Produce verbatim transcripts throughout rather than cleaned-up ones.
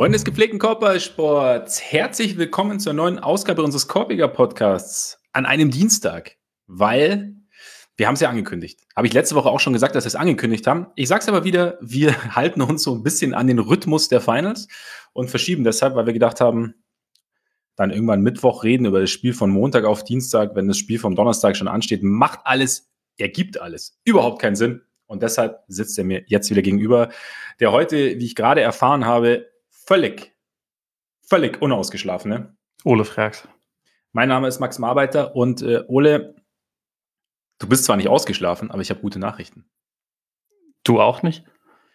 Freunde des gepflegten Korbballsports, herzlich willkommen zur neuen Ausgabe unseres Korbiger Podcasts an einem Dienstag, weil wir haben es ja angekündigt. Habe ich letzte Woche auch schon gesagt, dass wir es angekündigt haben. Ich sage es aber wieder, wir halten uns so ein bisschen an den Rhythmus der Finals und verschieben deshalb, weil wir gedacht haben, dann irgendwann Mittwoch reden über das Spiel von Montag auf Dienstag, wenn das Spiel vom Donnerstag schon ansteht, macht alles, ergibt alles, überhaupt keinen Sinn. Und deshalb sitzt er mir jetzt wieder gegenüber, der heute, wie ich gerade erfahren habe, völlig, völlig unausgeschlafen, ne? Ole Frags. Mein Name ist Max Marbeiter und äh, Ole, du bist zwar nicht ausgeschlafen, aber ich habe gute Nachrichten. Du auch nicht?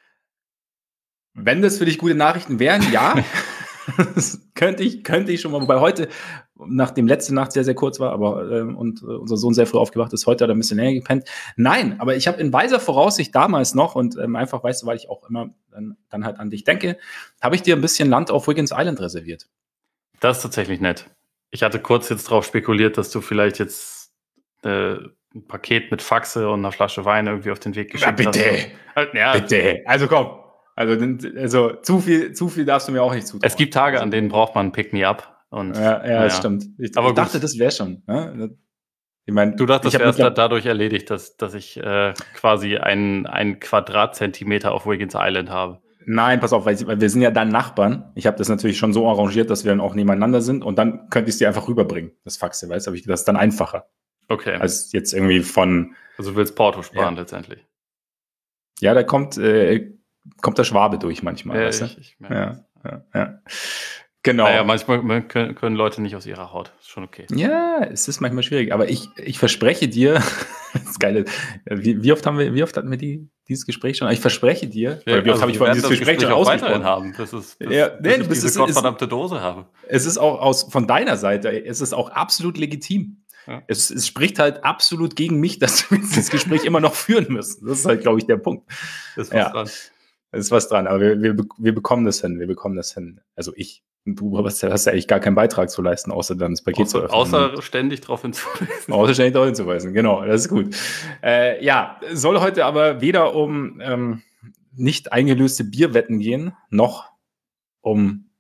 Wenn das für dich gute Nachrichten wären, ja. Das könnte ich, könnte ich schon mal, wobei heute, nachdem letzte Nacht sehr, sehr kurz war, aber ähm, und äh, unser Sohn sehr früh aufgewacht ist, heute hat er ein bisschen länger gepennt. Nein, aber ich habe in weiser Voraussicht damals noch und ähm, einfach, weißt du, weil ich auch immer dann, dann halt an dich denke, habe ich dir ein bisschen Land auf Wiggins Island reserviert. Das ist tatsächlich nett. Ich hatte kurz jetzt drauf spekuliert, dass du vielleicht jetzt äh, ein Paket mit Faxe und einer Flasche Wein irgendwie auf den Weg geschickt ja, bitte. hast. Ja, bitte, also komm. Also, also zu viel, zu viel darfst du mir auch nicht zutrauen. Es gibt Tage, an denen braucht man ein Pick-me-up. Und, ja, ja, das ja. stimmt. Ich, Aber ich dachte, das wäre schon. Ne? Ich mein, du dachtest, das wäre dadurch erledigt, dass, dass ich äh, quasi einen, einen Quadratzentimeter auf Wiggins Island habe. Nein, pass auf, weil, weil wir sind ja dann Nachbarn. Ich habe das natürlich schon so arrangiert, dass wir dann auch nebeneinander sind und dann könnte ich es dir einfach rüberbringen, das Faxe, weißt du? Das ist dann einfacher. Okay. Als jetzt irgendwie von... Also du willst Porto sparen ja. letztendlich. Ja, da kommt... Äh, kommt der Schwabe durch manchmal. Ja, weißt du? ich, ich ja, ja, ja. Genau. Naja, manchmal können, können Leute nicht aus ihrer Haut. Ist schon okay. Ja, es ist manchmal schwierig. Aber ich, ich verspreche dir, das ist geil, wie, wie oft haben wir, wie oft hatten wir die, dieses Gespräch schon? Ich verspreche dir, ja, oder wie oft also habe ich vorhin dieses Gespräch, Gespräch schon ausgesprochen haben, bis, es, bis, ja, nee, bis du ich bist diese es, gottverdammte es, Dose habe. Es ist auch aus, von deiner Seite, es ist auch absolut legitim. Ja. Es, es spricht halt absolut gegen mich, dass wir das Gespräch immer noch führen müssen. Das ist halt, glaube ich, der Punkt. Das ist was ja. dran. Es ist was dran, aber wir, wir, wir bekommen das hin, wir bekommen das hin. Also ich, du hast ja, hast ja eigentlich gar keinen Beitrag zu leisten, außer dann das Paket außer, zu öffnen. Außer ständig darauf hinzuweisen. Außer ständig darauf hinzuweisen, genau, das ist gut. Äh, ja, soll heute aber weder um ähm, nicht eingelöste Bierwetten gehen, noch um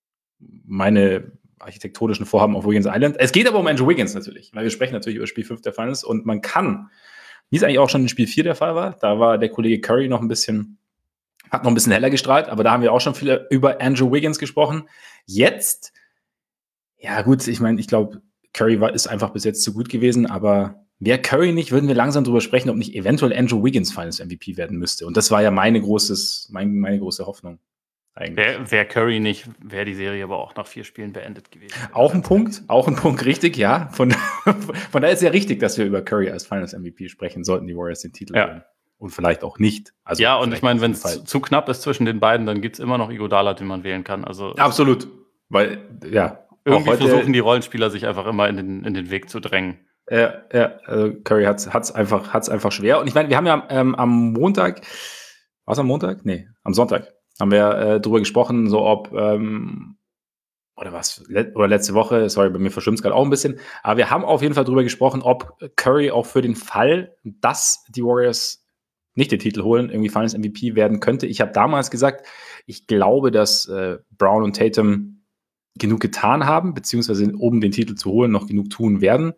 meine architektonischen Vorhaben auf Wiggins Island. Es geht aber um Andrew Wiggins natürlich, weil wir sprechen natürlich über Spiel fünf der Finals und man kann, wie es eigentlich auch schon in Spiel vier der Fall war, da war der Kollege Curry noch ein bisschen hat noch ein bisschen heller gestrahlt, aber da haben wir auch schon viel über Andrew Wiggins gesprochen. Jetzt, ja gut, ich meine, ich glaube, Curry war, ist einfach bis jetzt zu gut gewesen, aber wäre Curry nicht, würden wir langsam drüber sprechen, ob nicht eventuell Andrew Wiggins Finals M V P werden müsste. Und das war ja meine, großes, mein, meine große Hoffnung. Wäre wär Curry nicht, wäre die Serie aber auch nach vier Spielen beendet gewesen. Auch ein Punkt, auch ein Punkt, richtig, ja. Von, von daher ist ja richtig, dass wir über Curry als Finals M V P sprechen, sollten die Warriors den Titel ja. gewinnen. Und vielleicht auch nicht. Also ja, und ich meine, wenn es zu, zu knapp ist zwischen den beiden, dann gibt es immer noch Iguodala, den man wählen kann. Also absolut. Weil, ja. Irgendwie heute versuchen die Rollenspieler sich einfach immer in den, in den Weg zu drängen. Ja, ja, also Curry hat es einfach, hat's einfach schwer. Und ich meine, wir haben ja ähm, am Montag, war es am Montag? Nee, am Sonntag haben wir äh, drüber gesprochen, so ob, ähm, oder was, Let- oder letzte Woche, sorry, bei mir verschwimmt es gerade auch ein bisschen, aber wir haben auf jeden Fall drüber gesprochen, ob Curry auch für den Fall, dass die Warriors nicht den Titel holen, irgendwie Finals M V P werden könnte. Ich habe damals gesagt, ich glaube, dass äh, Brown und Tatum genug getan haben, beziehungsweise um den Titel zu holen, noch genug tun werden.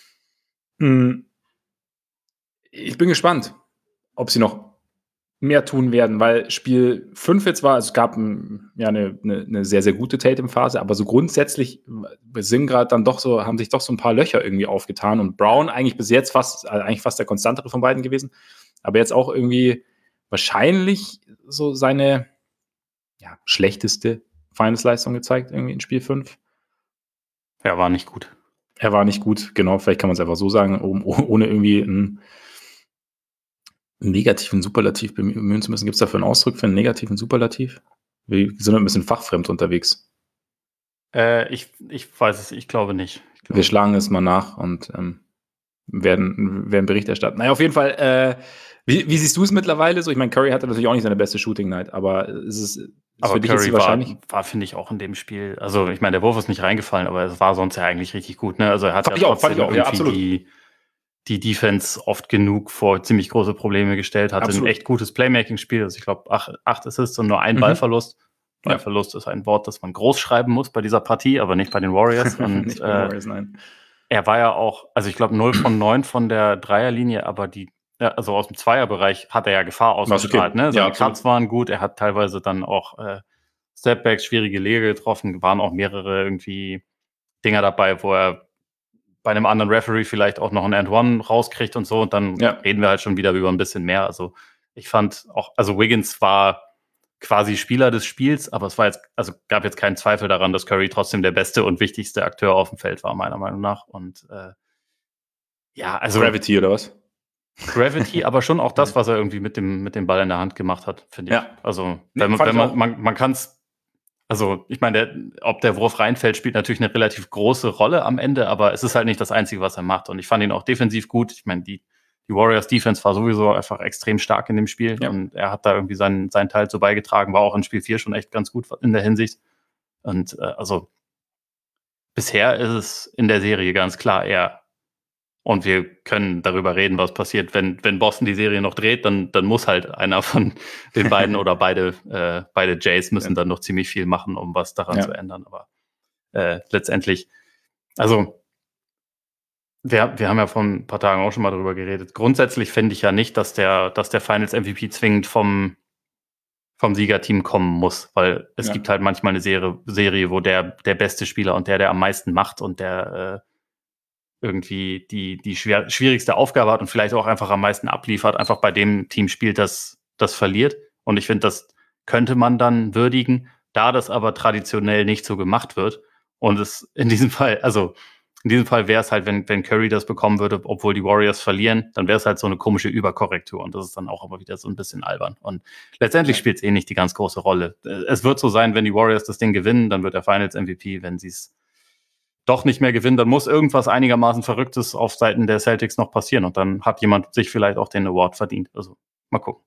Hm. Ich bin gespannt, ob sie noch mehr tun werden, weil Spiel fünf jetzt war, also es gab ein, ja eine, eine, eine sehr, sehr gute Tatum-Phase, aber so grundsätzlich sind gerade dann doch so, haben sich doch so ein paar Löcher irgendwie aufgetan und Brown eigentlich bis jetzt fast, also eigentlich fast der konstantere von beiden gewesen, aber jetzt auch irgendwie wahrscheinlich so seine ja, schlechteste Finals-Leistung gezeigt, irgendwie in Spiel fünf. Er war nicht gut. Er war nicht gut, genau, vielleicht kann man es einfach so sagen, ohne irgendwie einen negativen Superlativ bemühen zu müssen. Gibt es dafür einen Ausdruck für einen negativen Superlativ? Wir sind ein bisschen fachfremd unterwegs. Äh, ich, ich weiß es, ich glaube nicht. Ich glaube. Wir schlagen es mal nach und ähm, werden, werden Bericht erstatten. Naja, auf jeden Fall, äh, wie, wie siehst du es mittlerweile so? Ich meine, Curry hatte natürlich auch nicht seine beste Shooting-Night, aber es ist, ist aber für dich Curry jetzt wahrscheinlich... war, war finde ich, auch in dem Spiel, also ich meine, der Wurf ist nicht reingefallen, aber es war sonst ja eigentlich richtig gut, ne? Also er hat fand ja ich auch, trotzdem fand ich auch, ja, absolut. die, die Defense oft genug vor ziemlich große Probleme gestellt, hatte absolut. ein echt gutes Playmaking-Spiel, also ich glaube acht, acht Assists und nur ein mhm. Ballverlust. weil Ja. Verlust ist ein Wort, das man groß schreiben muss bei dieser Partie, aber nicht bei den Warriors. Und Nicht bei äh, Warriors, nein. er war ja auch, also ich glaube null von neun von der Dreierlinie, aber die, ja, also aus dem Zweierbereich hat er ja Gefahr War's ausgestrahlt. okay. Ne? Seine Ja, absolut. Cuts waren gut, er hat teilweise dann auch äh, Stepbacks, schwierige Lege getroffen, waren auch mehrere irgendwie Dinger dabei, wo er bei einem anderen Referee vielleicht auch noch ein And One rauskriegt und so, und dann Ja. reden wir halt schon wieder über ein bisschen mehr. Also ich fand auch, also Wiggins war quasi Spieler des Spiels, aber es war jetzt, also gab jetzt keinen Zweifel daran, dass Curry trotzdem der beste und wichtigste Akteur auf dem Feld war, meiner Meinung nach. Und äh, ja, also Gravity oder was? Gravity, aber schon auch das, was er irgendwie mit dem, mit dem Ball in der Hand gemacht hat, finde ich. Ja. Also Nee, wenn man, fand wenn ich man, auch. man, man kann es, also ich meine, der, ob der Wurf reinfällt, spielt natürlich eine relativ große Rolle am Ende, aber es ist halt nicht das Einzige, was er macht. Und ich fand ihn auch defensiv gut. Ich meine, die, die Warriors Defense war sowieso einfach extrem stark in dem Spiel, Ja. und er hat da irgendwie seinen, seinen Teil zu beigetragen, war auch in Spiel vier schon echt ganz gut in der Hinsicht. Und äh, also bisher ist es in der Serie ganz klar er. Und wir können darüber reden, was passiert, wenn, wenn Boston die Serie noch dreht, dann, dann muss halt einer von den beiden oder beide, äh, beide Jays müssen Ja. dann noch ziemlich viel machen, um was daran Ja. zu ändern. Aber äh, letztendlich, also wir, wir haben ja vor ein paar Tagen auch schon mal darüber geredet. Grundsätzlich finde ich ja nicht, dass der, dass der Finals-M V P zwingend vom, vom Siegerteam kommen muss, weil es Ja. gibt halt manchmal eine Serie, Serie, wo der, der beste Spieler und der, der am meisten macht und der äh, irgendwie die, die schwer, schwierigste Aufgabe hat und vielleicht auch einfach am meisten abliefert, einfach bei dem Team spielt, das, das verliert. Und ich finde, das könnte man dann würdigen, da das aber traditionell nicht so gemacht wird. Und es in diesem Fall, also in diesem Fall wäre es halt, wenn, wenn Curry das bekommen würde, obwohl die Warriors verlieren, dann wäre es halt so eine komische Überkorrektur. Und das ist dann auch aber wieder so ein bisschen albern. Und letztendlich Ja. spielt es eh nicht die ganz große Rolle. Es wird so sein, wenn die Warriors das Ding gewinnen, dann wird der Finals-M V P. Wenn sie es doch nicht mehr gewinnen, dann muss irgendwas einigermaßen Verrücktes auf Seiten der Celtics noch passieren. Und dann hat jemand sich vielleicht auch den Award verdient. Also mal gucken.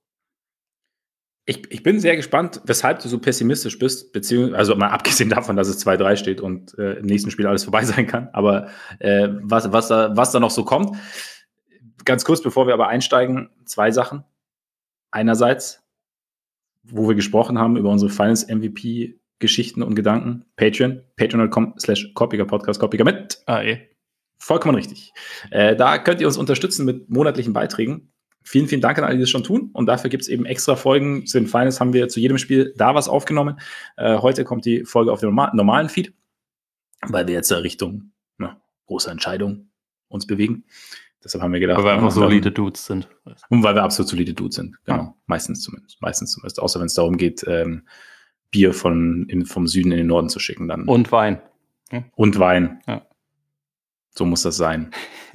Ich, ich bin sehr gespannt, weshalb du so pessimistisch bist, beziehungsweise, also mal abgesehen davon, dass es zwei drei steht und äh, im nächsten Spiel alles vorbei sein kann, aber äh, was, was, da, was da noch so kommt. Ganz kurz, bevor wir aber einsteigen, zwei Sachen. Einerseits, wo wir gesprochen haben über unsere Finals-M V P-Geschichten und Gedanken, Patreon, patreon punkt com slash Koppiger Podcast, Koppiger mit. Ah, eh. Vollkommen richtig. Äh, da könnt ihr uns unterstützen mit monatlichen Beiträgen. Vielen, vielen Dank an alle, die das schon tun. Und dafür gibt es eben extra Folgen. Zu den Finals haben wir zu jedem Spiel da was aufgenommen. Äh, heute kommt die Folge auf dem norma- normalen Feed, weil wir jetzt in Richtung na, große Entscheidung uns bewegen. Deshalb haben wir gedacht, Weil wir einfach na, solide Dudes sind. und weil wir absolut solide Dudes sind. Genau. Ja. Meistens zumindest. Meistens zumindest. Außer wenn es darum geht, ähm, Bier von, in, vom Süden in den Norden zu schicken. Dann. Und Wein. Und Wein. Ja. So muss das sein.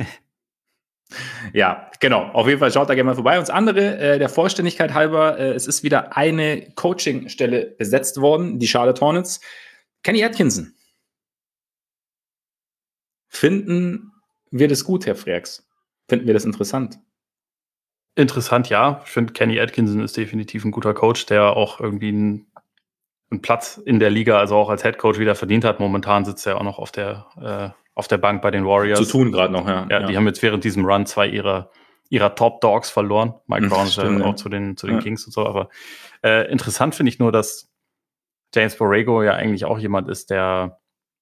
Ja, genau. Auf jeden Fall schaut da gerne mal vorbei. Und das andere, äh, der Vollständigkeit halber, äh, es ist wieder eine Coaching-Stelle besetzt worden, die Charlotte Hornets. Kenny Atkinson. Finden wir das gut, Herr Freaks? Finden wir das interessant? Interessant, ja. Ich finde, Kenny Atkinson ist definitiv ein guter Coach, der auch irgendwie einen, einen Platz in der Liga, also auch als Headcoach wieder verdient hat. Momentan sitzt er auch noch auf der, äh, auf der Bank bei den Warriors. Zu tun gerade noch, ja. Ja, ja. die haben jetzt während diesem Run zwei ihrer, ihrer Top Dogs verloren. Mike Mhm, Brown ist ja stimmt, auch ja. zu den, zu den Ja. Kings und so. Aber äh, interessant finde ich nur, dass James Borrego ja eigentlich auch jemand ist, der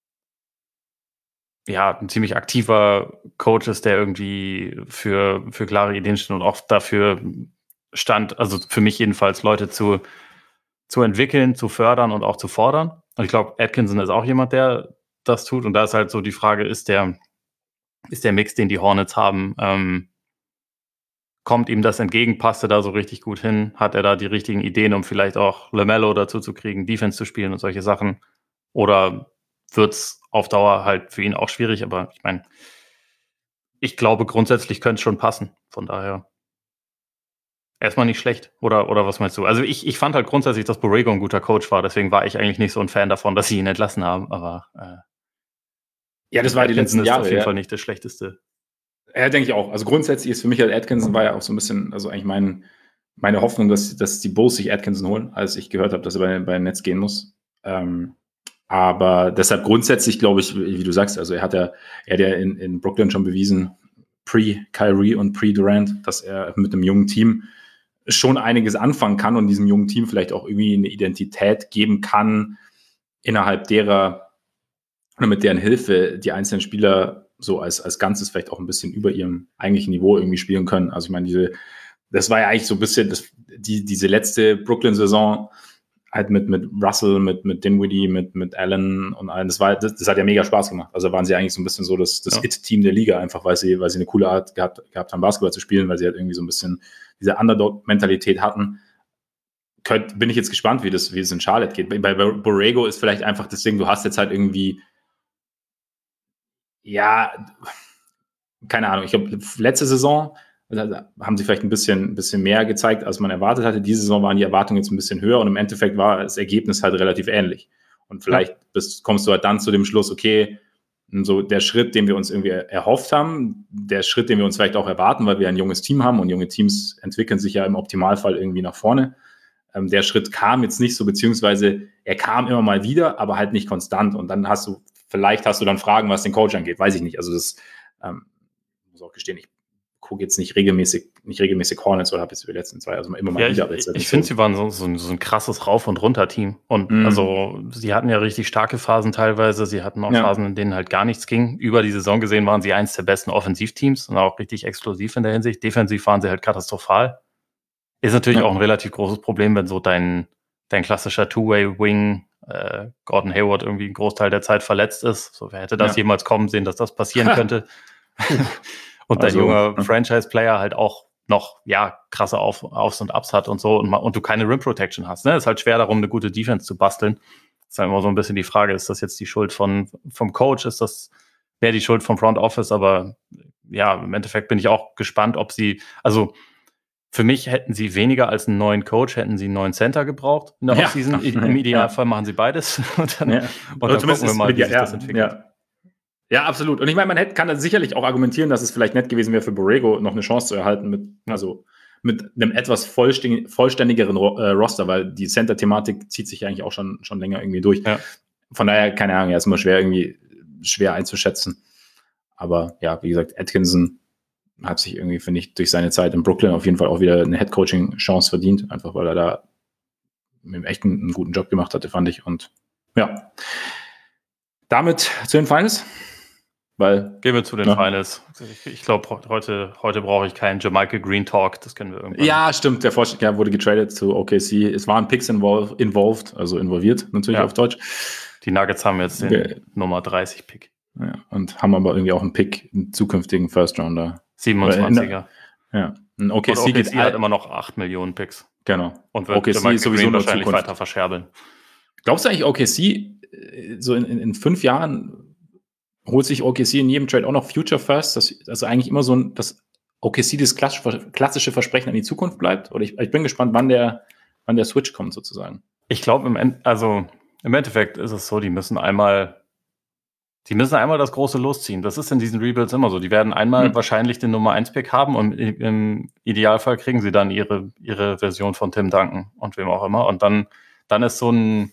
ja ein ziemlich aktiver Coach ist, der irgendwie für, für klare Ideen steht und auch dafür stand, also für mich jedenfalls, Leute zu, zu entwickeln, zu fördern und auch zu fordern. Und ich glaube, Atkinson ist auch jemand, der das tut. Und da ist halt so die Frage, ist der, ist der Mix, den die Hornets haben, ähm, kommt ihm das entgegen, passt er da so richtig gut hin? Hat er da die richtigen Ideen, um vielleicht auch LaMelo dazu zu kriegen, Defense zu spielen und solche Sachen? Oder wird es auf Dauer halt für ihn auch schwierig? Aber ich meine, ich glaube, grundsätzlich könnte es schon passen. Von daher erstmal nicht schlecht. Oder, oder was meinst du? Also ich, ich fand halt grundsätzlich, dass Borrego ein guter Coach war. Deswegen war ich eigentlich nicht so ein Fan davon, dass sie ihn entlassen haben. Aber äh, Ja, das war die Atkinson letzten ist Jahre. auf jeden ja. Fall nicht das Schlechteste. Ja, denke ich auch. Also grundsätzlich ist für mich halt Atkinson war ja auch so ein bisschen, also eigentlich mein, meine Hoffnung, dass, dass die Bulls sich Atkinson holen, als ich gehört habe, dass er bei, bei den Nets gehen muss. Ähm, aber deshalb grundsätzlich glaube ich, wie du sagst, also er hat ja, er hat ja in, in Brooklyn schon bewiesen, pre-Kyrie und pre-Durant, dass er mit einem jungen Team schon einiges anfangen kann und diesem jungen Team vielleicht auch irgendwie eine Identität geben kann, innerhalb derer oder mit deren Hilfe die einzelnen Spieler so als, als Ganzes vielleicht auch ein bisschen über ihrem eigentlichen Niveau irgendwie spielen können. Also ich meine, diese, das war ja eigentlich so ein bisschen das, die, diese letzte Brooklyn-Saison halt mit, mit Russell, mit, mit Dinwiddie, mit, mit Allen und allen. Das war, das, das hat ja mega Spaß gemacht. Also waren sie eigentlich so ein bisschen so das, das ja. It-Team der Liga, einfach weil sie, weil sie eine coole Art gehabt, gehabt haben, Basketball zu spielen, weil sie halt irgendwie so ein bisschen diese Underdog-Mentalität hatten. Könnt, bin ich jetzt gespannt, wie das, wie es in Charlotte geht. Bei, bei Borrego ist vielleicht einfach das Ding, du hast jetzt halt irgendwie, ja, keine Ahnung, ich glaube, letzte Saison haben sie vielleicht ein bisschen, ein bisschen mehr gezeigt, als man erwartet hatte. Diese Saison waren die Erwartungen jetzt ein bisschen höher und im Endeffekt war das Ergebnis halt relativ ähnlich. Und vielleicht bist, kommst du halt dann zu dem Schluss, okay, so der Schritt, den wir uns irgendwie erhofft haben, der Schritt, den wir uns vielleicht auch erwarten, weil wir ein junges Team haben und junge Teams entwickeln sich ja im Optimalfall irgendwie nach vorne. Ähm, der Schritt kam jetzt nicht so, beziehungsweise er kam immer mal wieder, aber halt nicht konstant. Und dann hast du, vielleicht hast du dann Fragen, was den Coach angeht, weiß ich nicht. Also das ähm, muss auch gestehen, ich gucke jetzt nicht regelmäßig, nicht regelmäßig Hornets oder habe jetzt die letzten zwei, also immer mal ja, wieder. Ich, ich, ich finde, sie waren so, so, so ein krasses Rauf- und Runter-Team. Und mm. also sie hatten ja richtig starke Phasen teilweise. Sie hatten auch ja. Phasen, in denen halt gar nichts ging. Über die Saison gesehen waren sie eins der besten Offensivteams und auch richtig explosiv in der Hinsicht. Defensiv waren sie halt katastrophal. Ist natürlich ja. auch ein relativ großes Problem, wenn so dein, dein klassischer Two-Way-Wing äh, Gordon Hayward irgendwie einen Großteil der Zeit verletzt ist. So, wer hätte das ja. jemals kommen sehen, dass das passieren könnte? Und dein also, junger ja. Franchise-Player halt auch noch, ja, krasse Auf, Aufs und Ups hat und so und, und du keine Rim-Protection hast. Ne? Ist halt schwer darum, eine gute Defense zu basteln. Das ist halt immer so ein bisschen die Frage, ist das jetzt die Schuld von, vom Coach? Ist das mehr die Schuld vom Front Office? Aber ja, im Endeffekt bin ich auch gespannt, ob sie, also für mich hätten sie weniger als einen neuen Coach, hätten sie einen neuen Center gebraucht in der ja. Offseason. Im Idealfall ja. machen sie beides. Und dann, ja. und dann gucken wir mal, wie sich ja, das entwickelt. Ja. Ja, absolut. Und ich meine, man hätte, kann dann sicherlich auch argumentieren, dass es vielleicht nett gewesen wäre für Borrego, noch eine Chance zu erhalten mit, also mit einem etwas vollständig, vollständigeren äh, Roster, weil die Center-Thematik zieht sich ja eigentlich auch schon, schon länger irgendwie durch. Ja. Von daher, keine Ahnung, ja, ist immer schwer irgendwie, schwer einzuschätzen. Aber ja, wie gesagt, Atkinson hat sich irgendwie, finde ich, durch seine Zeit in Brooklyn auf jeden Fall auch wieder eine Head-Coaching-Chance verdient, einfach weil er da mit dem echt einen, einen guten Job gemacht hatte, fand ich. Und ja, damit zu den Finals. Weil, Gehen wir zu den ja. Finals. Ich, ich glaube, heute, heute brauche ich keinen Jermichael Green Talk. Das können wir irgendwann. Ja, stimmt. Der Vorschlag wurde getradet zu O K C. Es waren Picks involved, involved also involviert, natürlich ja. auf Deutsch. Die Nuggets haben jetzt den okay. Nummer dreißig Pick. Ja, und haben aber irgendwie auch einen Pick, einen zukünftigen First-Rounder. siebenundzwanziger. Ja. Ein O K C, und O K C hat immer noch acht Millionen Picks. Genau. Und wird O K C sowieso Green wahrscheinlich Zukunft. weiter verscherbeln. Glaubst du eigentlich, O K C so in, in, in fünf Jahren holt sich O K C in jedem Trade auch noch Future First, dass also eigentlich immer so ein, dass O K C das klassische Versprechen an die Zukunft bleibt? Oder ich, ich bin gespannt, wann der, wann der Switch kommt sozusagen. Ich glaube, im, End, also im Endeffekt ist es so, die müssen einmal die müssen einmal das große losziehen. Das ist in diesen Rebuilds immer so. Die werden einmal hm. wahrscheinlich den Nummer eins Pick haben und im Idealfall kriegen sie dann ihre, ihre Version von Tim Duncan und wem auch immer. Und dann, dann ist so ein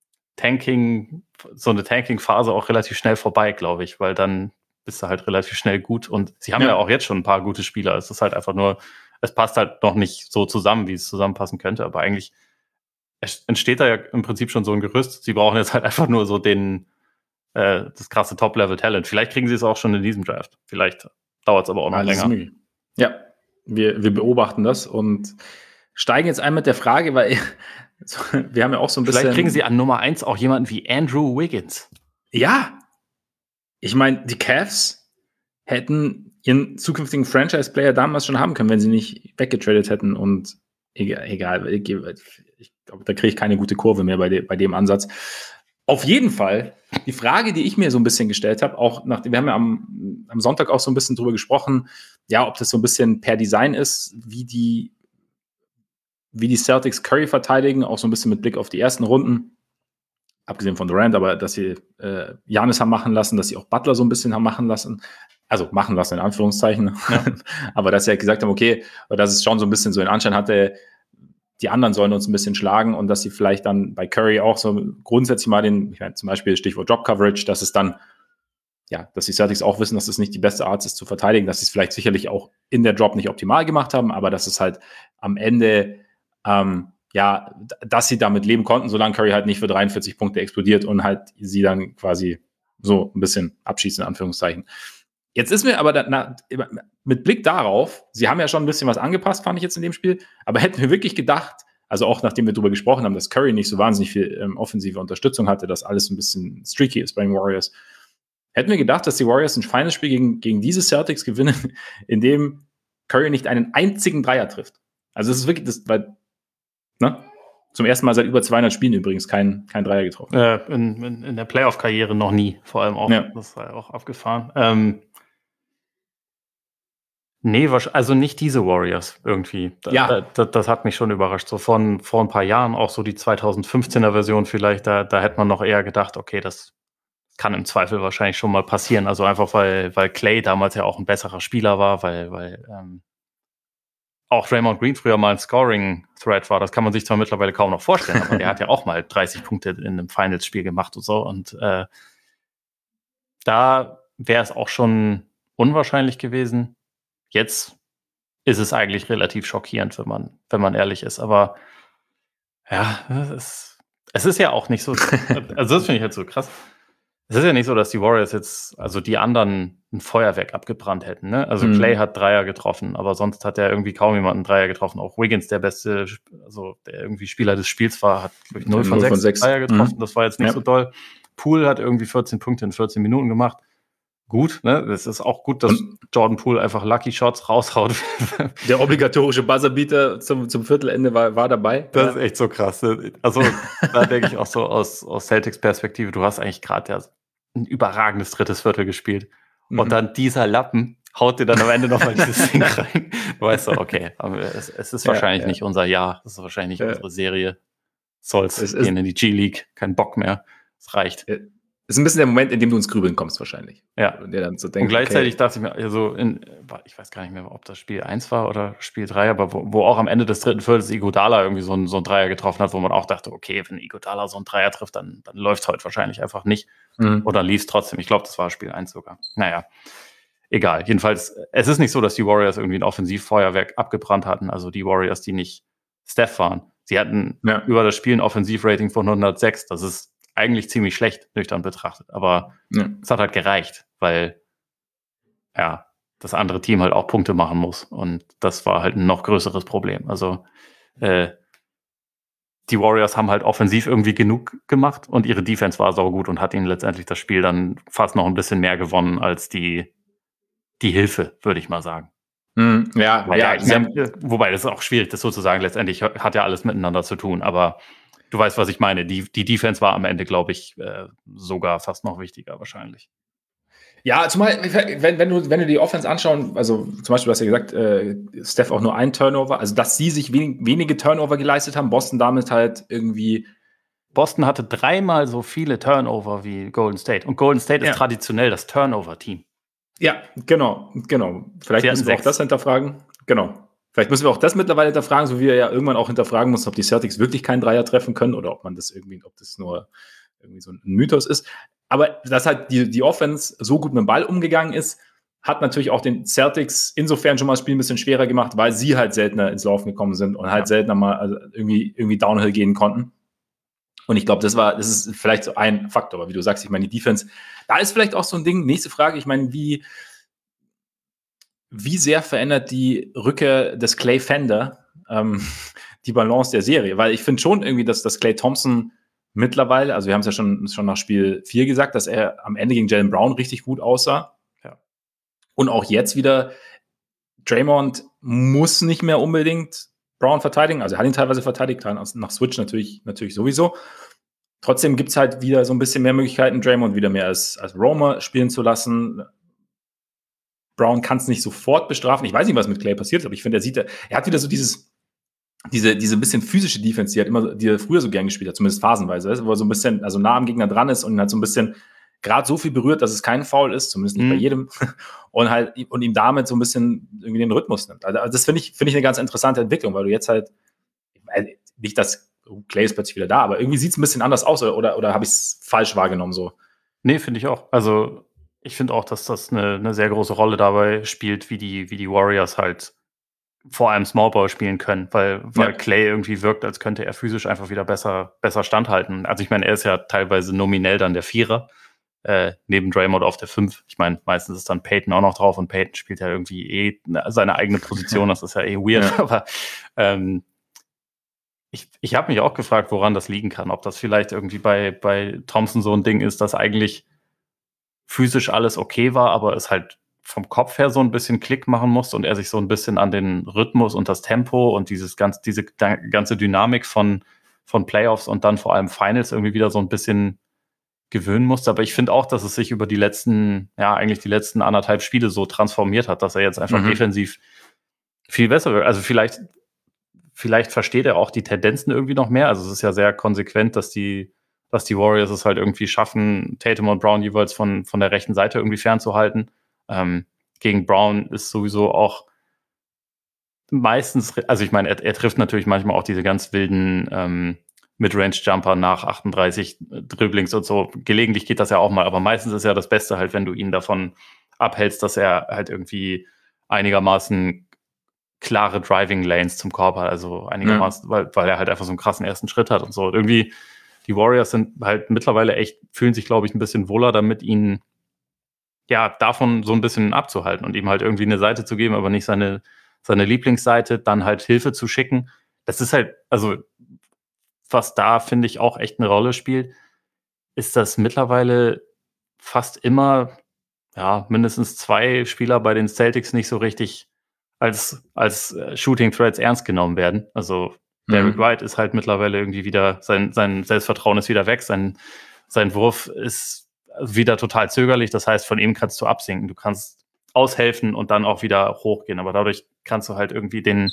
Tanking, so eine Tanking-Phase auch relativ schnell vorbei, glaube ich, weil dann bist du halt relativ schnell gut und sie haben ja, ja auch jetzt schon ein paar gute Spieler. Es ist halt einfach nur, es passt halt noch nicht so zusammen, wie es zusammenpassen könnte, aber eigentlich entsteht da ja im Prinzip schon so ein Gerüst. Sie brauchen jetzt halt einfach nur so den, äh, das krasse Top-Level-Talent. Vielleicht kriegen sie es auch schon in diesem Draft. Vielleicht dauert es aber auch noch Alles länger. Ja, wir, wir beobachten das und steigen jetzt ein mit der Frage, weil wir haben ja auch so ein bisschen... Vielleicht kriegen sie an Nummer eins auch jemanden wie Andrew Wiggins. Ja. Ich meine, die Cavs hätten ihren zukünftigen Franchise-Player damals schon haben können, wenn sie nicht weggetradet hätten. Und egal, egal ich glaube, da kriege ich keine gute Kurve mehr bei, de, bei dem Ansatz. Auf jeden Fall, die Frage, die ich mir so ein bisschen gestellt habe, auch nach, wir haben ja am, am Sonntag auch so ein bisschen drüber gesprochen, ja, ob das so ein bisschen per Design ist, wie die wie die Celtics Curry verteidigen, auch so ein bisschen mit Blick auf die ersten Runden, abgesehen von Durant, aber dass sie äh, Giannis haben machen lassen, dass sie auch Butler so ein bisschen haben machen lassen, also machen lassen in Anführungszeichen, ja. aber dass sie halt gesagt haben, okay, dass es schon so ein bisschen so den Anschein hatte, die anderen sollen uns ein bisschen schlagen und dass sie vielleicht dann bei Curry auch so grundsätzlich mal den, ich meine, zum Beispiel Stichwort Drop Coverage, dass es dann ja, dass die Celtics auch wissen, dass es nicht die beste Art ist zu verteidigen, dass sie es vielleicht sicherlich auch in der Drop nicht optimal gemacht haben, aber dass es halt am Ende, ähm, ja, dass sie damit leben konnten, solange Curry halt nicht für dreiundvierzig Punkte explodiert und halt sie dann quasi so ein bisschen abschießen, in Anführungszeichen. Jetzt ist mir aber da, na, mit Blick darauf, sie haben ja schon ein bisschen was angepasst, fand ich jetzt in dem Spiel, aber hätten wir wirklich gedacht, also auch nachdem wir darüber gesprochen haben, dass Curry nicht so wahnsinnig viel ähm, offensive Unterstützung hatte, dass alles ein bisschen streaky ist bei den Warriors, hätten wir gedacht, dass die Warriors ein feines Spiel gegen, gegen diese Celtics gewinnen, in dem Curry nicht einen einzigen Dreier trifft. Also es ist wirklich, das, weil, ne? Zum ersten Mal seit über zweihundert Spielen übrigens kein, kein Dreier getroffen. Äh, in, in, in der Playoff-Karriere noch nie, vor allem auch, ja. Das war ja auch abgefahren. Ähm, nee, also nicht diese Warriors irgendwie. Da, ja. Da, das hat mich schon überrascht. So von vor ein paar Jahren, auch so die zweitausendfünfzehner Version vielleicht, da, da hätte man noch eher gedacht, okay, das kann im Zweifel wahrscheinlich schon mal passieren. Also einfach, weil, weil Clay damals ja auch ein besserer Spieler war, weil, weil ähm, auch Draymond Green früher mal ein Scoring-Threat war. Das kann man sich zwar mittlerweile kaum noch vorstellen, aber der hat ja auch mal dreißig Punkte in einem Finals-Spiel gemacht und so. Und äh, da wäre es auch schon unwahrscheinlich gewesen. Jetzt ist es eigentlich relativ schockierend, wenn man, wenn man ehrlich ist. Aber ja, es ist, es ist ja auch nicht so. Also das finde ich halt so krass. Es ist ja nicht so, dass die Warriors jetzt, also die anderen ein Feuerwerk abgebrannt hätten. Ne? Also mhm. Clay hat Dreier getroffen, aber sonst hat er irgendwie kaum jemanden Dreier getroffen. Auch Wiggins, der beste, also der irgendwie Spieler des Spiels war, hat glaube ich null von sechs Dreier getroffen. Mhm. Das war jetzt nicht ja. so doll. Poole hat irgendwie vierzehn Punkte in vierzehn Minuten gemacht. Gut, ne? Das ist auch gut, dass und Jordan Poole einfach Lucky Shots raushaut. Der obligatorische Buzzerbeater zum, zum Viertelende war, war dabei. Das ja. ist echt so krass. Also da denke ich auch so aus, aus Celtics Perspektive, du hast eigentlich gerade ja ein überragendes drittes Viertel gespielt. Mhm. Und dann dieser Lappen haut dir dann am Ende nochmal dieses Ding rein. Du weißt so, okay, es, es ist wahrscheinlich ja, ja. nicht unser Jahr, es ist wahrscheinlich nicht ja. unsere Serie. Soll's gehen in die G-League, kein Bock mehr. Es reicht. Ja. Das ist ein bisschen der Moment, in dem du ins Grübeln kommst, wahrscheinlich. Ja. Und, der dann so denkt, und gleichzeitig okay. dachte ich mir, also in, ich weiß gar nicht mehr, ob das Spiel eins war oder Spiel drei, aber wo, wo auch am Ende des dritten Viertels Iguodala irgendwie so ein, so ein Dreier getroffen hat, wo man auch dachte, okay, wenn Iguodala so ein Dreier trifft, dann, dann läuft es heute wahrscheinlich einfach nicht. Mhm. Oder lief es trotzdem. Ich glaube, das war Spiel eins sogar. Naja, egal. Jedenfalls, es ist nicht so, dass die Warriors irgendwie ein Offensivfeuerwerk abgebrannt hatten. Also die Warriors, die nicht Steph waren. Sie hatten ja. über das Spiel ein Offensivrating von hundertsechs. Das ist eigentlich ziemlich schlecht, nüchtern betrachtet. Aber ja. es hat halt gereicht, weil ja, das andere Team halt auch Punkte machen muss. Und das war halt ein noch größeres Problem. Also äh, die Warriors haben halt offensiv irgendwie genug gemacht und ihre Defense war saugut und hat ihnen letztendlich das Spiel dann fast noch ein bisschen mehr gewonnen als die, die Hilfe, würde ich mal sagen. Mm, ja, weil, ja, ja, haben, wobei das ist auch schwierig, das sozusagen letztendlich hat ja alles miteinander zu tun, aber du weißt, was ich meine. Die, die Defense war am Ende, glaube ich, äh, sogar fast noch wichtiger wahrscheinlich. Ja, zumal, wenn, wenn, du, wenn du die Offense anschauen, also zum Beispiel, du hast ja gesagt, äh, Steph auch nur ein Turnover, also dass sie sich wenig, wenige Turnover geleistet haben, Boston damit halt irgendwie. Boston hatte dreimal so viele Turnover wie Golden State. Und Golden State ja. ist traditionell das Turnover-Team. Ja, genau, genau. Vielleicht müssen wir sechs. auch das hinterfragen. Genau. Vielleicht müssen wir auch das mittlerweile hinterfragen, so wie wir ja irgendwann auch hinterfragen müssen, ob die Celtics wirklich keinen Dreier treffen können oder ob man das irgendwie, ob das nur irgendwie so ein Mythos ist. Aber dass halt die, die Offense so gut mit dem Ball umgegangen ist, hat natürlich auch den Celtics insofern schon mal das Spiel ein bisschen schwerer gemacht, weil sie halt seltener ins Laufen gekommen sind und halt ja. seltener mal also irgendwie, irgendwie Downhill gehen konnten. Und ich glaube, das war, das ist vielleicht so ein Faktor. Aber wie du sagst, ich meine, die Defense, da ist vielleicht auch so ein Ding. Nächste Frage, ich meine, wie Wie sehr verändert die Rückkehr des Clay Fender ähm, die Balance der Serie? Weil ich finde schon irgendwie, dass, dass Klay Thompson mittlerweile, also wir haben es ja schon, schon nach Spiel vier gesagt, dass er am Ende gegen Jaylen Brown richtig gut aussah. Ja. Und auch jetzt wieder, Draymond muss nicht mehr unbedingt Brown verteidigen. Also er hat ihn teilweise verteidigt, nach Switch natürlich, natürlich sowieso. Trotzdem gibt es halt wieder so ein bisschen mehr Möglichkeiten, Draymond wieder mehr als, als Roamer spielen zu lassen. Brown kann es nicht sofort bestrafen. Ich weiß nicht, was mit Clay passiert ist, aber ich finde, er sieht, er hat wieder so dieses, diese, diese bisschen physische Defense, die er immer, die er früher so gern gespielt hat, zumindest phasenweise, wo er so ein bisschen, also nah am Gegner dran ist und ihn halt so ein bisschen gerade so viel berührt, dass es kein Foul ist, zumindest nicht mhm. bei jedem, und halt, und ihm damit so ein bisschen irgendwie den Rhythmus nimmt. Also das finde ich, finde ich eine ganz interessante Entwicklung, weil du jetzt halt, nicht, dass Clay ist plötzlich wieder da, aber irgendwie sieht es ein bisschen anders aus, oder, oder, oder habe ich es falsch wahrgenommen so? Nee, finde ich auch. Also Ich finde auch, dass das eine, eine sehr große Rolle dabei spielt, wie die, wie die Warriors halt vor allem Smallball spielen können, weil, weil Ja. Clay irgendwie wirkt, als könnte er physisch einfach wieder besser, besser standhalten. Also ich meine, er ist ja teilweise nominell dann der Vierer, äh, neben Draymond auf der Fünf. Ich meine, meistens ist dann Peyton auch noch drauf und Peyton spielt ja irgendwie eh seine eigene Position, das ist ja eh weird, Ja. aber ähm, ich, ich habe mich auch gefragt, woran das liegen kann, ob das vielleicht irgendwie bei, bei Thompson so ein Ding ist, dass eigentlich physisch alles okay war, aber es halt vom Kopf her so ein bisschen Klick machen musste und er sich so ein bisschen an den Rhythmus und das Tempo und dieses ganz, diese ganze Dynamik von, von Playoffs und dann vor allem Finals irgendwie wieder so ein bisschen gewöhnen musste. Aber ich finde auch, dass es sich über die letzten, ja, eigentlich die letzten anderthalb Spiele so transformiert hat, dass er jetzt einfach Mhm. defensiv viel besser wird. Also vielleicht, vielleicht versteht er auch die Tendenzen irgendwie noch mehr. Also es ist ja sehr konsequent, dass die, dass die Warriors es halt irgendwie schaffen, Tatum und Brown jeweils von, von der rechten Seite irgendwie fernzuhalten. Ähm, gegen Brown ist sowieso auch meistens, also ich meine, er, er trifft natürlich manchmal auch diese ganz wilden ähm, Midrange-Jumper nach achtunddreißig Dribblings und so. Gelegentlich geht das ja auch mal, aber meistens ist ja das Beste halt, wenn du ihn davon abhältst, dass er halt irgendwie einigermaßen klare Driving Lanes zum Korb hat, also einigermaßen, ja. weil, weil er halt einfach so einen krassen ersten Schritt hat und so. Und irgendwie, die Warriors sind halt mittlerweile echt, fühlen sich, glaube ich, ein bisschen wohler damit, ihn ja davon so ein bisschen abzuhalten und ihm halt irgendwie eine Seite zu geben, aber nicht seine, seine Lieblingsseite, dann halt Hilfe zu schicken. Das ist halt, also was da, finde ich, auch echt eine Rolle spielt, ist, dass mittlerweile fast immer, ja, mindestens zwei Spieler bei den Celtics nicht so richtig als, als äh, Shooting Threats ernst genommen werden. Also Derrick Mhm. White ist halt mittlerweile irgendwie wieder, sein, sein Selbstvertrauen ist wieder weg, sein, sein Wurf ist wieder total zögerlich. Das heißt, von ihm kannst du absinken. Du kannst aushelfen und dann auch wieder hochgehen. Aber dadurch kannst du halt irgendwie den,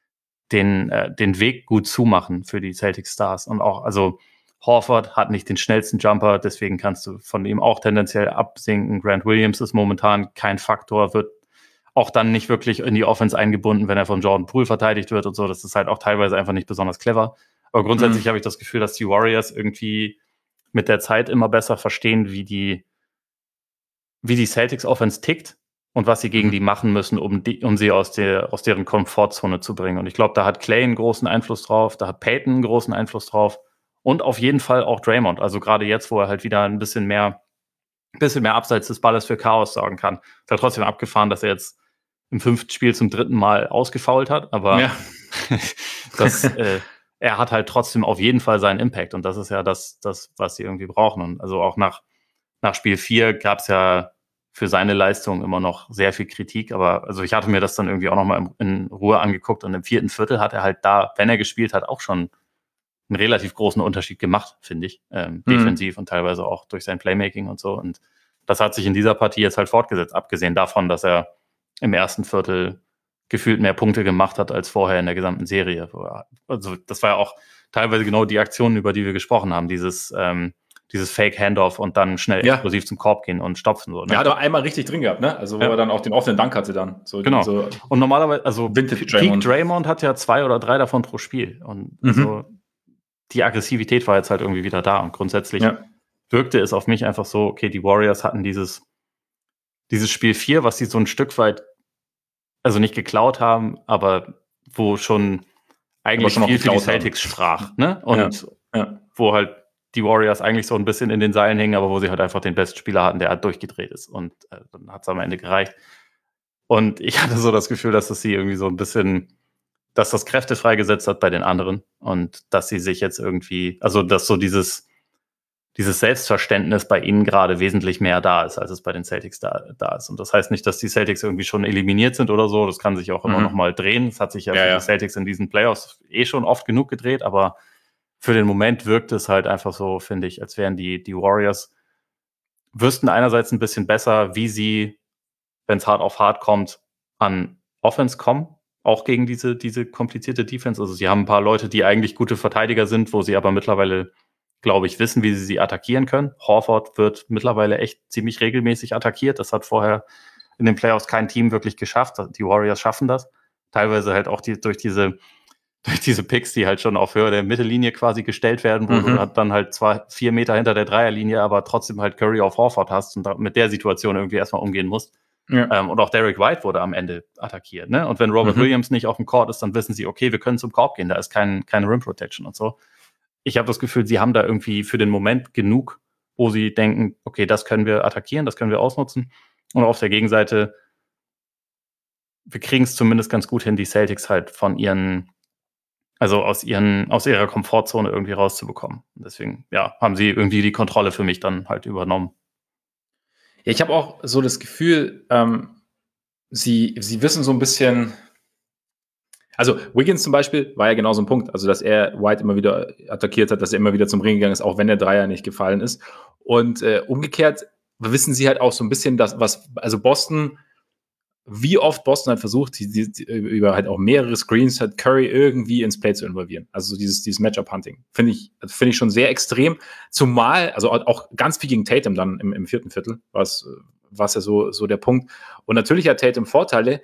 den, äh, den Weg gut zumachen für die Celtic Stars. Und auch, also Horford hat nicht den schnellsten Jumper, deswegen kannst du von ihm auch tendenziell absinken. Grant Williams ist momentan kein Faktor, wird auch dann nicht wirklich in die Offense eingebunden, wenn er von Jordan Poole verteidigt wird und so. Das ist halt auch teilweise einfach nicht besonders clever. Aber grundsätzlich mhm. habe ich das Gefühl, dass die Warriors irgendwie mit der Zeit immer besser verstehen, wie die, wie die Celtics Offense tickt und was sie gegen mhm. die machen müssen, um, die, um sie aus, der, aus deren Komfortzone zu bringen. Und ich glaube, da hat Clay einen großen Einfluss drauf, da hat Peyton einen großen Einfluss drauf und auf jeden Fall auch Draymond. Also gerade jetzt, wo er halt wieder ein bisschen mehr, ein bisschen mehr abseits des Balles für Chaos sorgen kann. Ist halt trotzdem abgefahren, dass er jetzt im fünften Spiel zum dritten Mal ausgefoult hat, aber ja. das, äh, er hat halt trotzdem auf jeden Fall seinen Impact und das ist ja das, das was sie irgendwie brauchen. Und also auch nach, nach Spiel vier gab es ja für seine Leistung immer noch sehr viel Kritik, aber also ich hatte mir das dann irgendwie auch nochmal in, in Ruhe angeguckt und im vierten Viertel hat er halt da, wenn er gespielt hat, auch schon einen relativ großen Unterschied gemacht, finde ich, ähm, mhm. defensiv und teilweise auch durch sein Playmaking und so. Und das hat sich in dieser Partie jetzt halt fortgesetzt, abgesehen davon, dass er im ersten Viertel gefühlt mehr Punkte gemacht hat als vorher in der gesamten Serie. Also das war ja auch teilweise genau die Aktionen, über die wir gesprochen haben, dieses, ähm, dieses Fake-Handoff und dann schnell ja. explosiv zum Korb gehen und stopfen. So, ne? Ja, hat er einmal richtig drin gehabt, ne? Also wo ja. er dann auch den offenen Dank hatte dann. So, genau. So und normalerweise, also Vintage Peak Draymond. Draymond hat ja zwei oder drei davon pro Spiel. Und mhm. so die Aggressivität war jetzt halt irgendwie wieder da. Und grundsätzlich ja. wirkte es auf mich einfach so, okay, die Warriors hatten dieses dieses Spiel vier, was sie so ein Stück weit, also nicht geklaut haben, aber wo schon eigentlich schon viel für die Celtics haben. sprach. Ne? Und ja. Ja. wo halt die Warriors eigentlich so ein bisschen in den Seilen hängen, aber wo sie halt einfach den besten Spieler hatten, der halt durchgedreht ist. Und äh, dann hat es am Ende gereicht. Und ich hatte so das Gefühl, dass das sie irgendwie so ein bisschen, dass das Kräfte freigesetzt hat bei den anderen und dass sie sich jetzt irgendwie, also dass so dieses dieses Selbstverständnis bei ihnen gerade wesentlich mehr da ist, als es bei den Celtics da, da ist. Und das heißt nicht, dass die Celtics irgendwie schon eliminiert sind oder so. Das kann sich auch immer mhm. noch mal drehen. Es hat sich ja, ja für ja. die Celtics in diesen Playoffs eh schon oft genug gedreht, aber für den Moment wirkt es halt einfach so, finde ich, als wären die, die Warriors wüssten einerseits ein bisschen besser, wie sie, wenn es hart auf hart kommt, an Offense kommen, auch gegen diese, diese komplizierte Defense. Also sie haben ein paar Leute, die eigentlich gute Verteidiger sind, wo sie aber mittlerweile, glaube ich, wissen, wie sie sie attackieren können. Horford wird mittlerweile echt ziemlich regelmäßig attackiert. Das hat vorher in den Playoffs kein Team wirklich geschafft. Die Warriors schaffen das. Teilweise halt auch die, durch diese diese Picks, die halt schon auf Höhe der Mittellinie quasi gestellt werden, wo Mhm. du dann halt zwar vier Meter hinter der Dreierlinie, aber trotzdem halt Curry auf Horford hast und da mit der Situation irgendwie erstmal umgehen musst. Ja. Ähm, und auch Derek White wurde am Ende attackiert. Ne? Und wenn Robert Mhm. Williams nicht auf dem Court ist, dann wissen sie, okay, wir können zum Korb gehen, da ist kein, keine Rim Protection und so. Ich habe das Gefühl, sie haben da irgendwie für den Moment genug, wo sie denken, okay, das können wir attackieren, das können wir ausnutzen. Und auf der Gegenseite, wir kriegen es zumindest ganz gut hin, die Celtics halt von ihren, also aus ihren, aus ihrer Komfortzone irgendwie rauszubekommen. Und deswegen, ja, haben sie irgendwie die Kontrolle für mich dann halt übernommen. Ja, ich habe auch so das Gefühl, ähm, sie, sie wissen so ein bisschen. Also Wiggins zum Beispiel war ja genau so ein Punkt, also dass er White immer wieder attackiert hat, dass er immer wieder zum Ring gegangen ist, auch wenn der Dreier nicht gefallen ist. Und äh, umgekehrt wissen sie halt auch so ein bisschen, dass was, also Boston, wie oft Boston halt versucht, die, die, über halt auch mehrere Screens hat Curry irgendwie ins Play zu involvieren. Also so dieses, dieses Matchup-Hunting. Finde ich, finde ich schon sehr extrem. Zumal, also auch ganz viel gegen Tatum dann im, im vierten Viertel, was, was ja so, so der Punkt. Und natürlich hat Tatum Vorteile.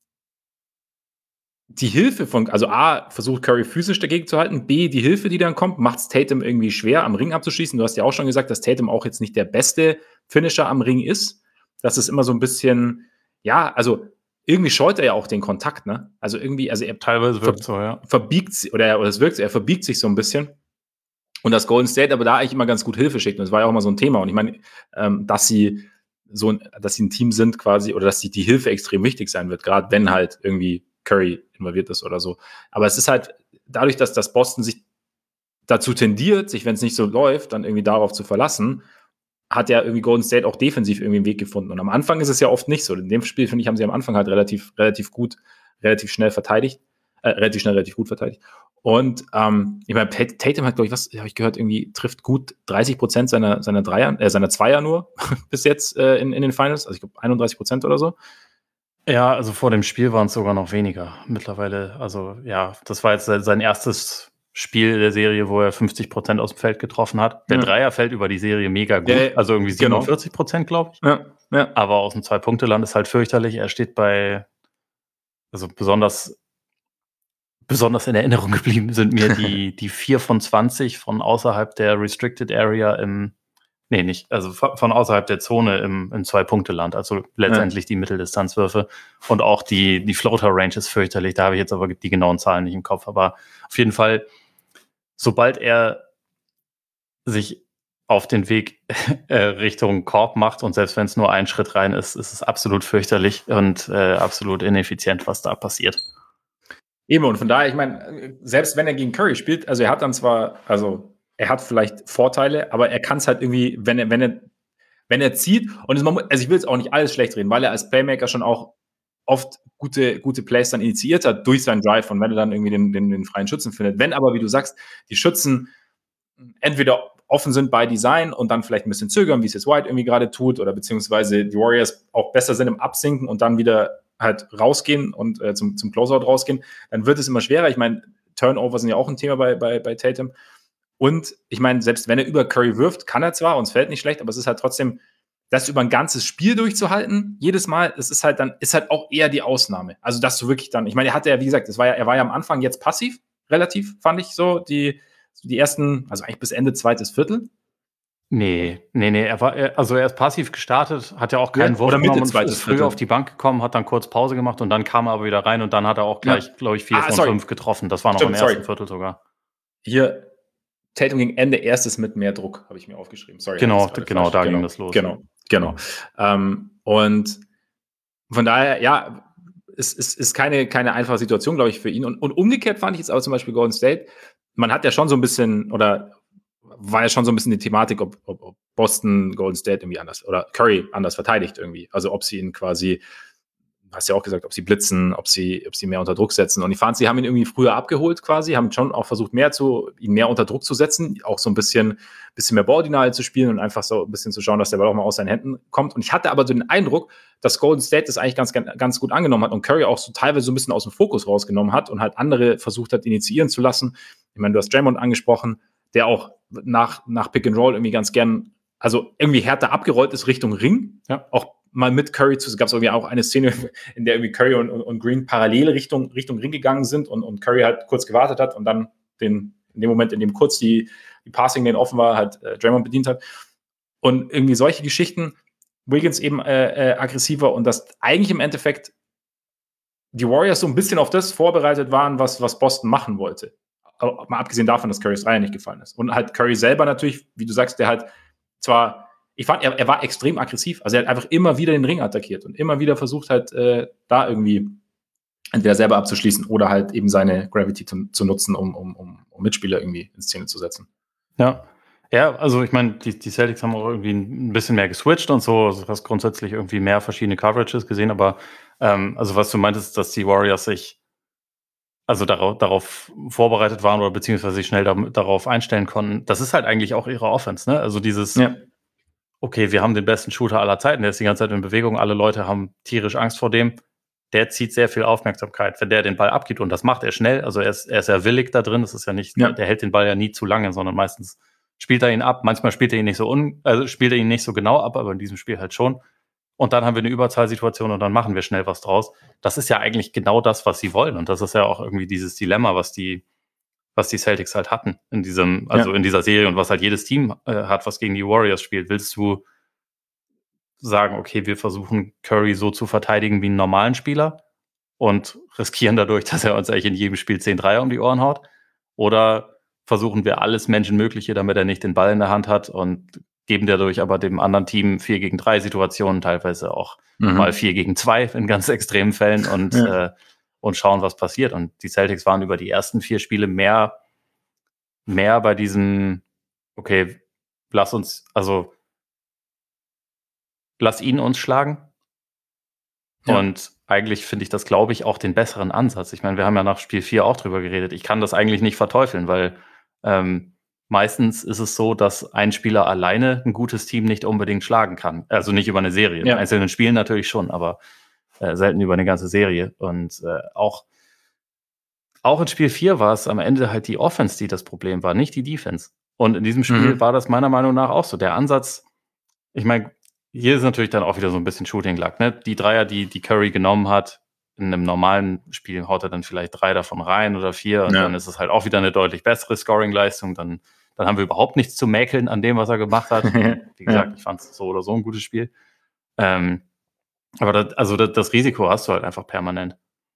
Die Hilfe von, also A, versucht Curry physisch dagegen zu halten, B, die Hilfe, die dann kommt, macht es Tatum irgendwie schwer, am Ring abzuschließen. Du hast ja auch schon gesagt, dass Tatum auch jetzt nicht der beste Finisher am Ring ist. Das ist immer so ein bisschen, ja, also irgendwie scheut er ja auch den Kontakt, ne? Also irgendwie, also er teilweise wirkt so, ja. verbiegt, oder, oder es wirkt, er verbiegt sich so ein bisschen. Und das Golden State aber da eigentlich immer ganz gut Hilfe schickt. Und das war ja auch immer so ein Thema. Und ich meine, ähm, dass sie so ein, dass sie ein Team sind quasi, oder dass die, die Hilfe extrem wichtig sein wird, gerade wenn halt irgendwie Curry involviert ist oder so. Aber es ist halt dadurch, dass das Boston sich dazu tendiert, sich, wenn es nicht so läuft, dann irgendwie darauf zu verlassen, hat ja irgendwie Golden State auch defensiv irgendwie einen Weg gefunden. Und am Anfang ist es ja oft nicht so. In dem Spiel, finde ich, haben sie am Anfang halt relativ, relativ gut, relativ schnell verteidigt, äh, relativ schnell, relativ gut verteidigt. Und ähm, ich meine, Tatum hat, glaube ich, was habe ich gehört, irgendwie trifft gut dreißig Prozent seiner, seiner Dreier, äh, seiner Zweier nur bis jetzt äh, in, in den Finals. Also ich glaube einunddreißig Prozent oder so. Ja, also vor dem Spiel waren es sogar noch weniger mittlerweile. Also ja, das war jetzt sein erstes Spiel der Serie, wo er fünfzig Prozent aus dem Feld getroffen hat. Der ja. Dreier fällt über die Serie mega gut, ja, also irgendwie siebenundvierzig Prozent, glaube ich. Ja, ja. Aber aus dem Zwei-Punkte-Land ist halt fürchterlich. Er steht bei, also besonders besonders in Erinnerung geblieben sind mir die, die vier von zwanzig von außerhalb der Restricted Area im, nee, nicht, also von außerhalb der Zone im, im Zwei-Punkte-Land, also letztendlich ja. die Mitteldistanzwürfe und auch die, die Floater-Range ist fürchterlich, da habe ich jetzt aber die genauen Zahlen nicht im Kopf, aber auf jeden Fall, sobald er sich auf den Weg äh, Richtung Korb macht und selbst wenn es nur ein Schritt rein ist, ist es absolut fürchterlich und äh, absolut ineffizient, was da passiert. Eben, und von daher, ich meine, selbst wenn er gegen Curry spielt, also er hat dann zwar, also er hat vielleicht Vorteile, aber er kann es halt irgendwie, wenn er, wenn er, wenn er zieht, und es, also ich will jetzt auch nicht alles schlecht reden, weil er als Playmaker schon auch oft gute, gute Plays dann initiiert hat durch seinen Drive und wenn er dann irgendwie den, den, den freien Schützen findet. Wenn aber, wie du sagst, die Schützen entweder offen sind bei Design und dann vielleicht ein bisschen zögern, wie es jetzt White irgendwie gerade tut, oder beziehungsweise die Warriors auch besser sind im Absinken und dann wieder halt rausgehen und äh, zum, zum Closeout rausgehen, dann wird es immer schwerer. Ich meine, Turnover sind ja auch ein Thema bei, bei, bei Tatum. Und ich meine, selbst wenn er über Curry wirft, kann er zwar, uns fällt nicht schlecht, aber es ist halt trotzdem, das über ein ganzes Spiel durchzuhalten, jedes Mal, das ist halt dann, ist halt auch eher die Ausnahme. Also, dass du wirklich dann, ich meine, er hatte ja, wie gesagt, das war ja, er war ja am Anfang jetzt passiv, relativ, fand ich so, die, die ersten, also eigentlich bis Ende zweites Viertel. Nee, nee, nee, er war, also er ist passiv gestartet, hat ja auch keinen ja, Wurf oder Mitte und ist früh auf die Bank gekommen, hat dann kurz Pause gemacht und dann kam er aber wieder rein und dann hat er auch gleich, ja. glaube ich, vier ah, von sorry. fünf getroffen. Das war noch Stimmt, im ersten sorry. Viertel sogar. Hier, Tatum gegen Ende erstes mit mehr Druck, habe ich mir aufgeschrieben. Sorry. Genau, genau, da genau, ging das los. Genau, genau. Ähm, und von daher, ja, es ist, ist keine, keine einfache Situation, glaube ich, für ihn. Und, und umgekehrt fand ich jetzt aber zum Beispiel Golden State, man hat ja schon so ein bisschen, oder war ja schon so ein bisschen die Thematik, ob, ob, ob Boston Golden State irgendwie anders oder Curry anders verteidigt irgendwie. Also ob sie ihn quasi, hast ja auch gesagt, ob sie blitzen, ob sie, ob sie mehr unter Druck setzen. Und ich fand, sie haben ihn irgendwie früher abgeholt quasi, haben schon auch versucht, mehr zu, ihn mehr unter Druck zu setzen, auch so ein bisschen, bisschen mehr Ball-Denial zu spielen und einfach so ein bisschen zu schauen, dass der Ball auch mal aus seinen Händen kommt. Und ich hatte aber so den Eindruck, dass Golden State das eigentlich ganz, ganz gut angenommen hat und Curry auch so teilweise so ein bisschen aus dem Fokus rausgenommen hat und halt andere versucht hat, initiieren zu lassen. Ich meine, du hast Draymond angesprochen, der auch nach, nach Pick and Roll irgendwie ganz gern, also irgendwie härter abgerollt ist Richtung Ring. Ja. Auch mal mit Curry zu, es gab irgendwie auch eine Szene, in der irgendwie Curry und, und, und Green parallel Richtung, Richtung Ring gegangen sind und, und Curry halt kurz gewartet hat und dann den, in dem Moment, in dem kurz die, die Passing-Lane offen war, halt äh, Draymond bedient hat. Und irgendwie solche Geschichten, Wiggins eben äh, äh, aggressiver und dass eigentlich im Endeffekt die Warriors so ein bisschen auf das vorbereitet waren, was, was Boston machen wollte. Aber mal abgesehen davon, dass Currys Dreier nicht gefallen ist. Und halt Curry selber natürlich, wie du sagst, der halt zwar, ich fand, er, er war extrem aggressiv. Also er hat einfach immer wieder den Ring attackiert und immer wieder versucht halt äh, da irgendwie entweder selber abzuschließen oder halt eben seine Gravity zu, zu nutzen, um, um, um, um Mitspieler irgendwie in Szene zu setzen. Ja. Ja, also ich meine, die, die Celtics haben auch irgendwie ein bisschen mehr geswitcht und so. Also du hast grundsätzlich irgendwie mehr verschiedene Coverages gesehen, aber ähm, also was du meintest, dass die Warriors sich also darauf, darauf vorbereitet waren oder beziehungsweise sich schnell da, darauf einstellen konnten, das ist halt eigentlich auch ihre Offense, ne? Also dieses, ja. okay, wir haben den besten Shooter aller Zeiten, der ist die ganze Zeit in Bewegung, alle Leute haben tierisch Angst vor dem, der zieht sehr viel Aufmerksamkeit, wenn der den Ball abgibt und das macht er schnell, also er ist, er ist ja willig da drin, das ist ja nicht, ja. der hält den Ball ja nie zu lange, sondern meistens spielt er ihn ab, manchmal spielt er ihn nicht so un, also spielt er ihn nicht so genau ab, aber in diesem Spiel halt schon. Und dann haben wir eine Überzahlsituation und dann machen wir schnell was draus. Das ist ja eigentlich genau das, was sie wollen. Und das ist ja auch irgendwie dieses Dilemma, was die, was die Celtics halt hatten in diesem, also ja. in dieser Serie und was halt jedes Team äh, hat, was gegen die Warriors spielt. Willst du sagen, okay, wir versuchen Curry so zu verteidigen wie einen normalen Spieler und riskieren dadurch, dass er uns eigentlich in jedem Spiel zehn Dreier um die Ohren haut? Oder versuchen wir alles Menschenmögliche, damit er nicht den Ball in der Hand hat und geben dadurch aber dem anderen Team vier gegen drei Situationen, teilweise auch mhm. mal vier gegen zwei in ganz extremen Fällen und, ja. äh, und schauen, was passiert. Und die Celtics waren über die ersten vier Spiele mehr, mehr bei diesem, okay, lass uns, also lass ihn uns schlagen. Ja. Und eigentlich finde ich das, glaube ich, auch den besseren Ansatz. Ich meine, wir haben ja nach Spiel vier auch drüber geredet. Ich kann das eigentlich nicht verteufeln, weil ähm, meistens ist es so, dass ein Spieler alleine ein gutes Team nicht unbedingt schlagen kann. Also nicht über eine Serie. Ja. In einzelnen Spielen natürlich schon, aber äh, selten über eine ganze Serie. Und äh, auch, auch in Spiel vier war es am Ende halt die Offense, die das Problem war, nicht die Defense. Und in diesem Spiel mhm. war das meiner Meinung nach auch so. Der Ansatz, ich meine, hier ist natürlich dann auch wieder so ein bisschen Shooting-Luck. Ne? Die Dreier, die, die Curry genommen hat, in einem normalen Spiel haut er dann vielleicht drei davon rein oder vier und ja. dann ist es halt auch wieder eine deutlich bessere Scoring-Leistung. Dann Dann haben wir überhaupt nichts zu mäkeln an dem, was er gemacht hat. Wie gesagt, ja. ich fand es so oder so ein gutes Spiel. Ähm, aber das, also das, das Risiko hast du halt einfach permanent.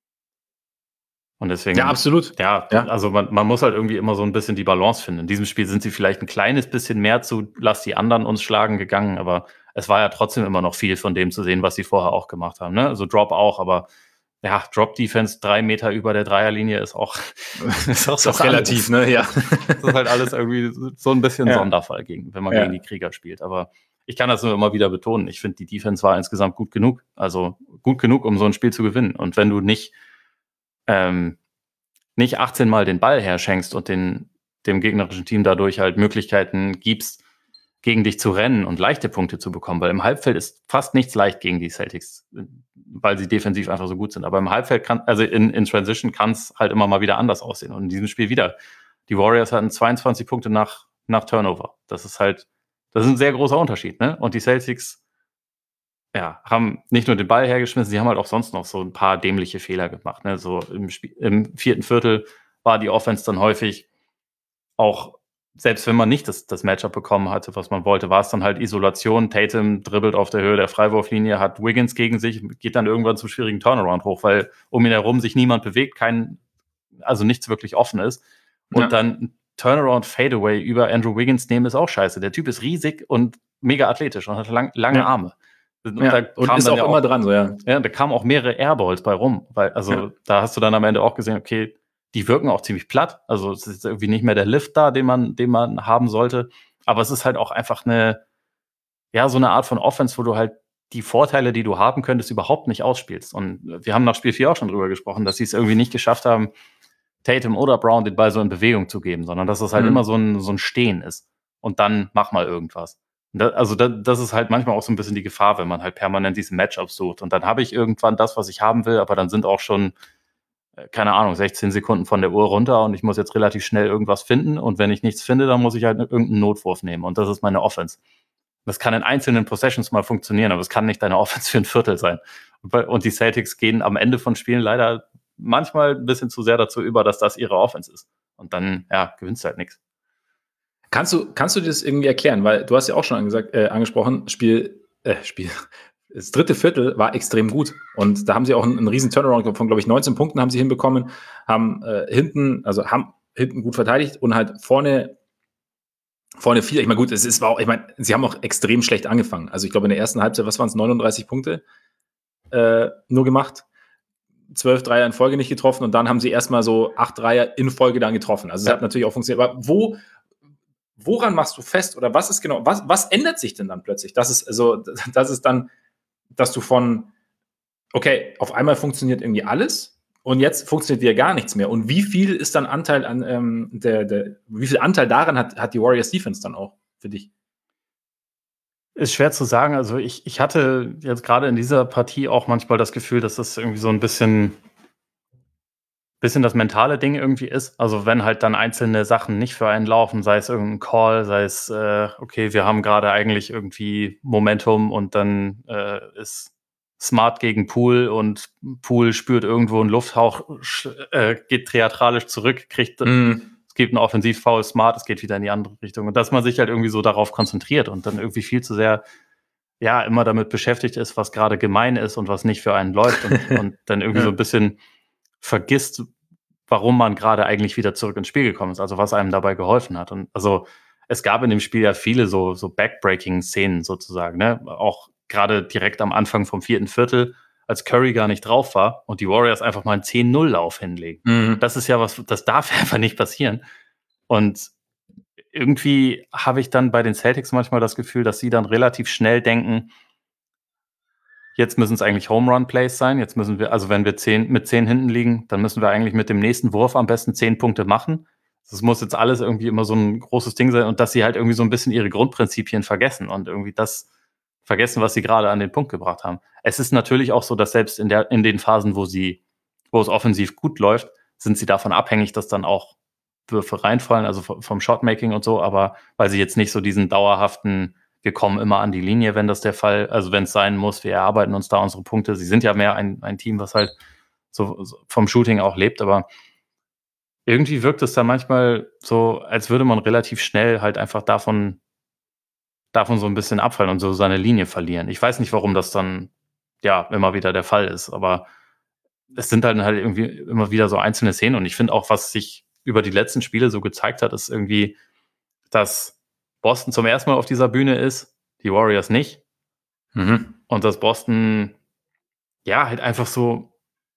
Und deswegen. Ja, absolut. Ja, ja. also man, man muss halt irgendwie immer so ein bisschen die Balance finden. In diesem Spiel sind sie vielleicht ein kleines bisschen mehr zu lass die anderen uns schlagen gegangen, aber es war ja trotzdem immer noch viel von dem zu sehen, was sie vorher auch gemacht haben. Ne? Also Drop auch, aber ja, Drop-Defense drei Meter über der Dreierlinie ist auch, ist auch, ist auch relativ, ne? Ja. Das ist halt alles irgendwie so ein bisschen ja. Sonderfall, gegen, wenn man ja. gegen die Krieger spielt. Aber ich kann das nur immer wieder betonen. Ich finde, die Defense war insgesamt gut genug. Also gut genug, um so ein Spiel zu gewinnen. Und wenn du nicht, ähm, nicht achtzehn Mal den Ball herschenkst und den, dem gegnerischen Team dadurch halt Möglichkeiten gibst, gegen dich zu rennen und leichte Punkte zu bekommen, weil im Halbfeld ist fast nichts leicht gegen die Celtics, weil sie defensiv einfach so gut sind. Aber im Halbfeld kann, also in, in Transition kann es halt immer mal wieder anders aussehen. Und in diesem Spiel wieder. Die Warriors hatten zweiundzwanzig Punkte nach, nach Turnover. Das ist halt, das ist ein sehr großer Unterschied, ne? Und die Celtics, ja, haben nicht nur den Ball hergeschmissen, sie haben halt auch sonst noch so ein paar dämliche Fehler gemacht, ne? So im Spiel, im vierten Viertel war die Offense dann häufig auch, selbst wenn man nicht das, das Matchup bekommen hatte, was man wollte, war es dann halt Isolation. Tatum dribbelt auf der Höhe der Freiwurflinie, hat Wiggins gegen sich, geht dann irgendwann zum schwierigen Turnaround hoch, weil um ihn herum sich niemand bewegt, kein, also nichts wirklich offen ist. Und ja. dann Turnaround Fadeaway über Andrew Wiggins nehmen ist auch scheiße. Der Typ ist riesig und mega athletisch und hat lang, lange ja. Arme. Und, ja. da und ist auch ja immer auch, dran, so ja. Ja, da kamen auch mehrere Airballs bei rum, weil, also ja. da hast du dann am Ende auch gesehen, okay, die wirken auch ziemlich platt. Also es ist irgendwie nicht mehr der Lift da, den man, den man haben sollte. Aber es ist halt auch einfach eine, ja, so eine Art von Offense, wo du halt die Vorteile, die du haben könntest, überhaupt nicht ausspielst. Und wir haben nach Spiel vier auch schon drüber gesprochen, dass sie es irgendwie nicht geschafft haben, Tatum oder Brown den Ball so in Bewegung zu geben, sondern dass es halt mhm. immer so ein, so ein Stehen ist. Und dann mach mal irgendwas. Das, also das, das ist halt manchmal auch so ein bisschen die Gefahr, wenn man halt permanent diese Matchups sucht. Und dann habe ich irgendwann das, was ich haben will, aber dann sind auch schon keine Ahnung, sechzehn Sekunden von der Uhr runter und ich muss jetzt relativ schnell irgendwas finden und wenn ich nichts finde, dann muss ich halt irgendeinen Notwurf nehmen und das ist meine Offense. Das kann in einzelnen Possessions mal funktionieren, aber es kann nicht deine Offense für ein Viertel sein. Und die Celtics gehen am Ende von Spielen leider manchmal ein bisschen zu sehr dazu über, dass das ihre Offense ist. Und dann, ja, gewinnst du halt nichts. Kannst du, kannst du dir das irgendwie erklären? Weil du hast ja auch schon angesagt, äh, angesprochen, Spiel, äh, Spiel, das dritte Viertel war extrem gut. Und da haben sie auch einen, einen riesen Turnaround von, glaube ich, neunzehn Punkten haben sie hinbekommen, haben äh, hinten, also haben hinten gut verteidigt und halt vorne Vorne viel, ich meine, gut, es ist auch, ich meine, sie haben auch extrem schlecht angefangen. Also ich glaube, in der ersten Halbzeit, was waren es, neununddreißig Punkte äh, nur gemacht, zwölf Dreier in Folge nicht getroffen und dann haben sie erstmal so acht Dreier in Folge dann getroffen. Also es Ja. hat natürlich auch funktioniert. Aber wo, woran machst du fest oder was ist genau, was, was ändert sich denn dann plötzlich? Das ist also, das ist dann, dass du von, okay, auf einmal funktioniert irgendwie alles. Und jetzt funktioniert wieder gar nichts mehr. Und wie viel ist dann Anteil an ähm, der, der, wie viel Anteil daran hat, hat die Warriors Defense dann auch für dich? Ist schwer zu sagen. Also ich, ich hatte jetzt gerade in dieser Partie auch manchmal das Gefühl, dass das irgendwie so ein bisschen, bisschen das mentale Ding irgendwie ist. Also wenn halt dann einzelne Sachen nicht für einen laufen, sei es irgendein Call, sei es, äh, okay, wir haben gerade eigentlich irgendwie Momentum und dann äh, ist Smart gegen Poole und Poole spürt irgendwo einen Lufthauch, äh, geht theatralisch zurück, kriegt, mm. es gibt einen Offensivfoul, Smart, es geht wieder in die andere Richtung. Und dass man sich halt irgendwie so darauf konzentriert und dann irgendwie viel zu sehr, ja, immer damit beschäftigt ist, was gerade gemein ist und was nicht für einen läuft und, und dann irgendwie ja. so ein bisschen vergisst, warum man gerade eigentlich wieder zurück ins Spiel gekommen ist, also was einem dabei geholfen hat. Und also es gab in dem Spiel ja viele so, so Backbreaking-Szenen sozusagen, ne? Auch gerade direkt am Anfang vom vierten Viertel, als Curry gar nicht drauf war und die Warriors einfach mal einen zehn null Lauf hinlegen. Mhm. Das ist ja was, das darf einfach nicht passieren. Und irgendwie habe ich dann bei den Celtics manchmal das Gefühl, dass sie dann relativ schnell denken, jetzt müssen es eigentlich Home-Run-Plays sein, jetzt müssen wir, also wenn wir zehn, mit zehn hinten liegen, dann müssen wir eigentlich mit dem nächsten Wurf am besten zehn Punkte machen. Das muss jetzt alles irgendwie immer so ein großes Ding sein und dass sie halt irgendwie so ein bisschen ihre Grundprinzipien vergessen und irgendwie das vergessen, was sie gerade an den Punkt gebracht haben. Es ist natürlich auch so, dass selbst in der, in den Phasen, wo sie, wo es offensiv gut läuft, sind sie davon abhängig, dass dann auch Würfe reinfallen, also vom Shotmaking und so, aber weil sie jetzt nicht so diesen dauerhaften, wir kommen immer an die Linie, wenn das der Fall, also wenn es sein muss, wir erarbeiten uns da unsere Punkte. Sie sind ja mehr ein, ein Team, was halt so, so vom Shooting auch lebt, aber irgendwie wirkt es dann manchmal so, als würde man relativ schnell halt einfach davon davon so ein bisschen abfallen und so seine Linie verlieren. Ich weiß nicht, warum das dann ja immer wieder der Fall ist, aber es sind dann halt irgendwie immer wieder so einzelne Szenen und ich finde auch, was sich über die letzten Spiele so gezeigt hat, ist irgendwie, dass Boston zum ersten Mal auf dieser Bühne ist, die Warriors nicht. Mhm. Und dass Boston ja halt einfach so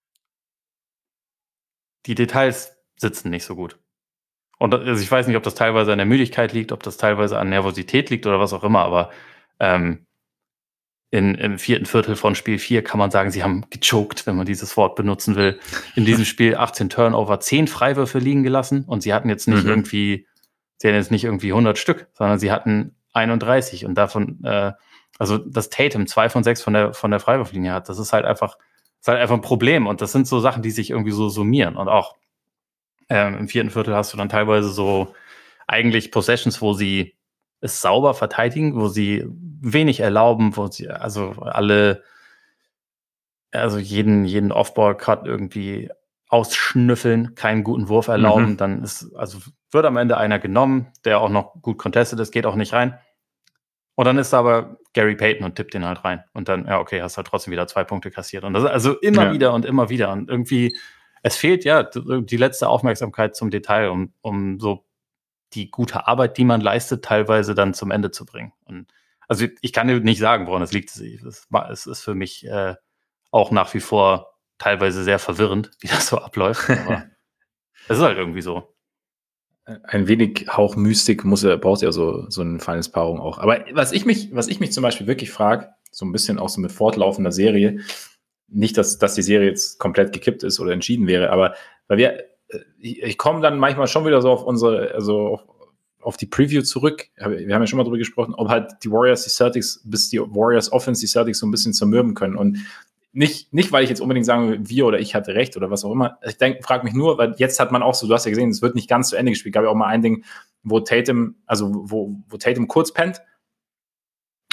die Details sitzen nicht so gut. Und also ich weiß nicht, ob das teilweise an der Müdigkeit liegt, ob das teilweise an Nervosität liegt oder was auch immer, aber ähm, in, im vierten Viertel von Spiel vier kann man sagen, sie haben gechoked, wenn man dieses Wort benutzen will. In diesem Spiel achtzehn Turnover, zehn Freiwürfe liegen gelassen und sie hatten jetzt nicht mhm. irgendwie, sie hatten jetzt nicht irgendwie hundert Stück, sondern sie hatten einunddreißig und davon, äh, also dass Tatum zwei von sechs von der, von der Freiwurflinie hat, das ist halt einfach, das ist halt einfach ein Problem und das sind so Sachen, die sich irgendwie so summieren und auch Ähm, im vierten Viertel hast du dann teilweise so eigentlich Possessions, wo sie es sauber verteidigen, wo sie wenig erlauben, wo sie also alle, also jeden, jeden Off-Ball-Cut irgendwie ausschnüffeln, keinen guten Wurf erlauben, mhm. dann ist, also wird am Ende einer genommen, der auch noch gut contested ist, geht auch nicht rein. Und dann ist da aber Gary Payton und tippt den halt rein. Und dann, ja, okay, hast halt trotzdem wieder zwei Punkte kassiert. Und das also immer ja. wieder und immer wieder. Und irgendwie, es fehlt ja die letzte Aufmerksamkeit zum Detail, um, um so die gute Arbeit, die man leistet, teilweise dann zum Ende zu bringen. Und also ich kann dir nicht sagen, woran es liegt. Es ist für mich äh, auch nach wie vor teilweise sehr verwirrend, wie das so abläuft. Aber es ist halt irgendwie so. Ein wenig Hauch Mystik muss er, braucht ja so, so eine feines Paarung auch. Aber was ich mich, was ich mich zum Beispiel wirklich frage, so ein bisschen auch so mit fortlaufender Serie, nicht, dass, dass die Serie jetzt komplett gekippt ist oder entschieden wäre, aber weil wir, ich, ich komme dann manchmal schon wieder so auf unsere, also auf, auf die Preview zurück. Wir haben ja schon mal drüber gesprochen, ob halt die Warriors, die Celtics, bis die Warriors Offense die Celtics so ein bisschen zermürben können. Und nicht, nicht, weil ich jetzt unbedingt sagen will, wir oder ich hatte recht oder was auch immer. Ich denke, frage mich nur, weil jetzt hat man auch so, du hast ja gesehen, es wird nicht ganz zu Ende gespielt. Gab ja auch mal ein Ding, wo Tatum, also wo, wo Tatum kurz pennt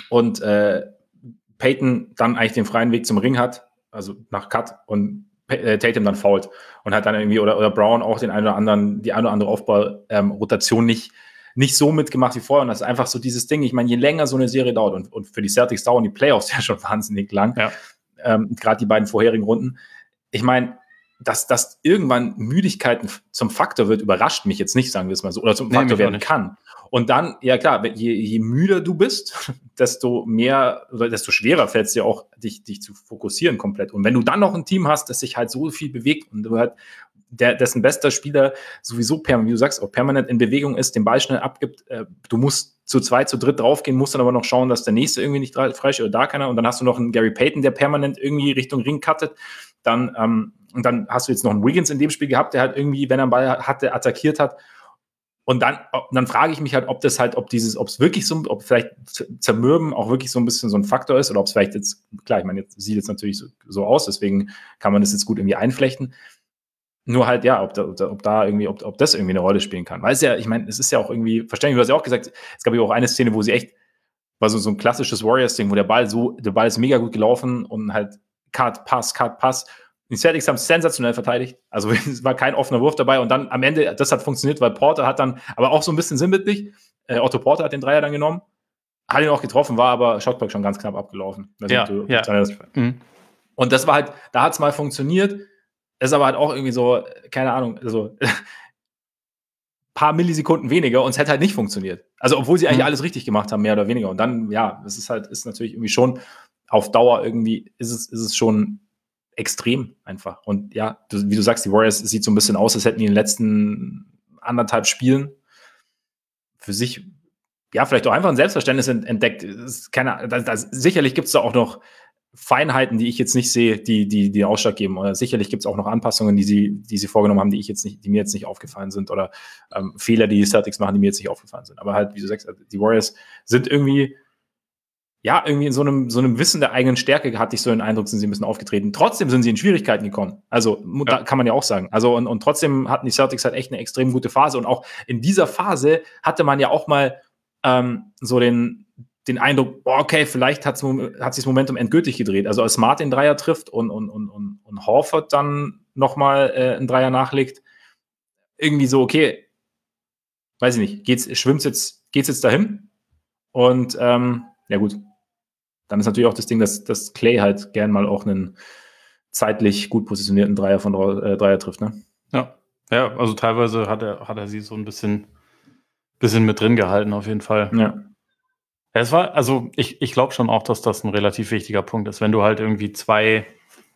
und äh, Peyton dann eigentlich den freien Weg zum Ring hat, also nach Cut, und äh, Tatum dann foult und hat dann irgendwie, oder, oder Brown auch den einen oder anderen, die eine oder andere Aufbau-Rotation ähm, nicht, nicht so mitgemacht wie vorher. Und das ist einfach so dieses Ding, ich meine, je länger so eine Serie dauert, und, und für die Celtics dauern die Playoffs ja schon wahnsinnig lang, ja. ähm, gerade die beiden vorherigen Runden. Ich meine, dass, dass irgendwann Müdigkeit zum Faktor wird, überrascht mich jetzt nicht, sagen wir es mal so, oder zum Nee, Faktor mich auch werden nicht. kann. Und dann, ja klar, je, je müder du bist, desto mehr oder desto schwerer fällt es dir auch, dich, dich zu fokussieren komplett. Und wenn du dann noch ein Team hast, das sich halt so viel bewegt und du halt, der, dessen bester Spieler sowieso, permanent, wie du sagst, auch permanent in Bewegung ist, den Ball schnell abgibt, äh, du musst zu zweit, zu dritt draufgehen, musst dann aber noch schauen, dass der nächste irgendwie nicht freisteht oder da keiner. Und dann hast du noch einen Gary Payton, der permanent irgendwie Richtung Ring cuttet. Dann, ähm, und dann hast du jetzt noch einen Wiggins in dem Spiel gehabt, der halt irgendwie, wenn er einen Ball hatte, attackiert hat. Und dann, dann frage ich mich halt, ob das halt, ob dieses, ob es wirklich so, ob vielleicht Zermürben auch wirklich so ein bisschen so ein Faktor ist, oder ob es vielleicht jetzt, klar, ich meine, jetzt sieht es natürlich so, so aus, deswegen kann man das jetzt gut irgendwie einflechten. Nur halt, ja, ob da, ob da irgendwie, ob, ob das irgendwie eine Rolle spielen kann. Weil es ja, ich meine, es ist ja auch irgendwie, verständlich, du hast ja auch gesagt, es gab ja auch eine Szene, wo sie echt, war so, so ein klassisches Warriors-Ding, wo der Ball so, der Ball ist mega gut gelaufen und halt Cut, Pass, Cut, Pass. Die Celtics haben sensationell verteidigt. Also es war kein offener Wurf dabei. Und dann am Ende, das hat funktioniert, weil Porter hat dann, aber auch so ein bisschen sinnbildlich, äh, Otto Porter hat den Dreier dann genommen, hat ihn auch getroffen, war aber Shotclock schon ganz knapp abgelaufen. Ja, du, ja. Das, mhm. Und das war halt, da hat es mal funktioniert. Das ist aber halt auch irgendwie so, keine Ahnung, also paar Millisekunden weniger und es hätte halt nicht funktioniert. Also obwohl sie eigentlich mhm. alles richtig gemacht haben, mehr oder weniger. Und dann, ja, es ist halt, ist natürlich irgendwie schon auf Dauer irgendwie, ist es, ist es schon extrem einfach. Und ja, du, wie du sagst, die Warriors, es sieht so ein bisschen aus, als hätten die in den letzten anderthalb Spielen für sich, ja, vielleicht auch einfach ein Selbstverständnis entdeckt. Ist keine, das, das, sicherlich gibt es da auch noch Feinheiten, die ich jetzt nicht sehe, die, die, die Ausschlag geben. Oder sicherlich gibt es auch noch Anpassungen, die sie, die sie vorgenommen haben, die ich jetzt nicht, die mir jetzt nicht aufgefallen sind, oder ähm, Fehler, die die Celtics machen, die mir jetzt nicht aufgefallen sind. Aber halt, wie du sagst, die Warriors sind irgendwie, ja, irgendwie in so einem, so einem Wissen der eigenen Stärke, hatte ich so den Eindruck, sind sie ein bisschen aufgetreten. Trotzdem sind sie in Schwierigkeiten gekommen. Also, ja. Da kann man ja auch sagen. Also, und, und trotzdem hatten die Celtics halt echt eine extrem gute Phase. Und auch in dieser Phase hatte man ja auch mal ähm, so den, den Eindruck, oh, okay, vielleicht hat's, hat sich das Momentum endgültig gedreht. Also, als Smart den Dreier trifft und, und, und, und, und Horford dann nochmal äh, einen Dreier nachlegt, irgendwie so, okay, weiß ich nicht, geht's, schwimmt's jetzt, geht's jetzt dahin? Und, ähm, ja, gut. Dann ist natürlich auch das Ding, dass, dass Clay halt gern mal auch einen zeitlich gut positionierten Dreier von äh, Dreier trifft, ne? Ja, ja, also teilweise hat er, hat er sie so ein bisschen, bisschen mit drin gehalten, auf jeden Fall. Ja. Ja, es war, also ich, ich glaube schon auch, dass das ein relativ wichtiger Punkt ist, wenn du halt irgendwie zwei,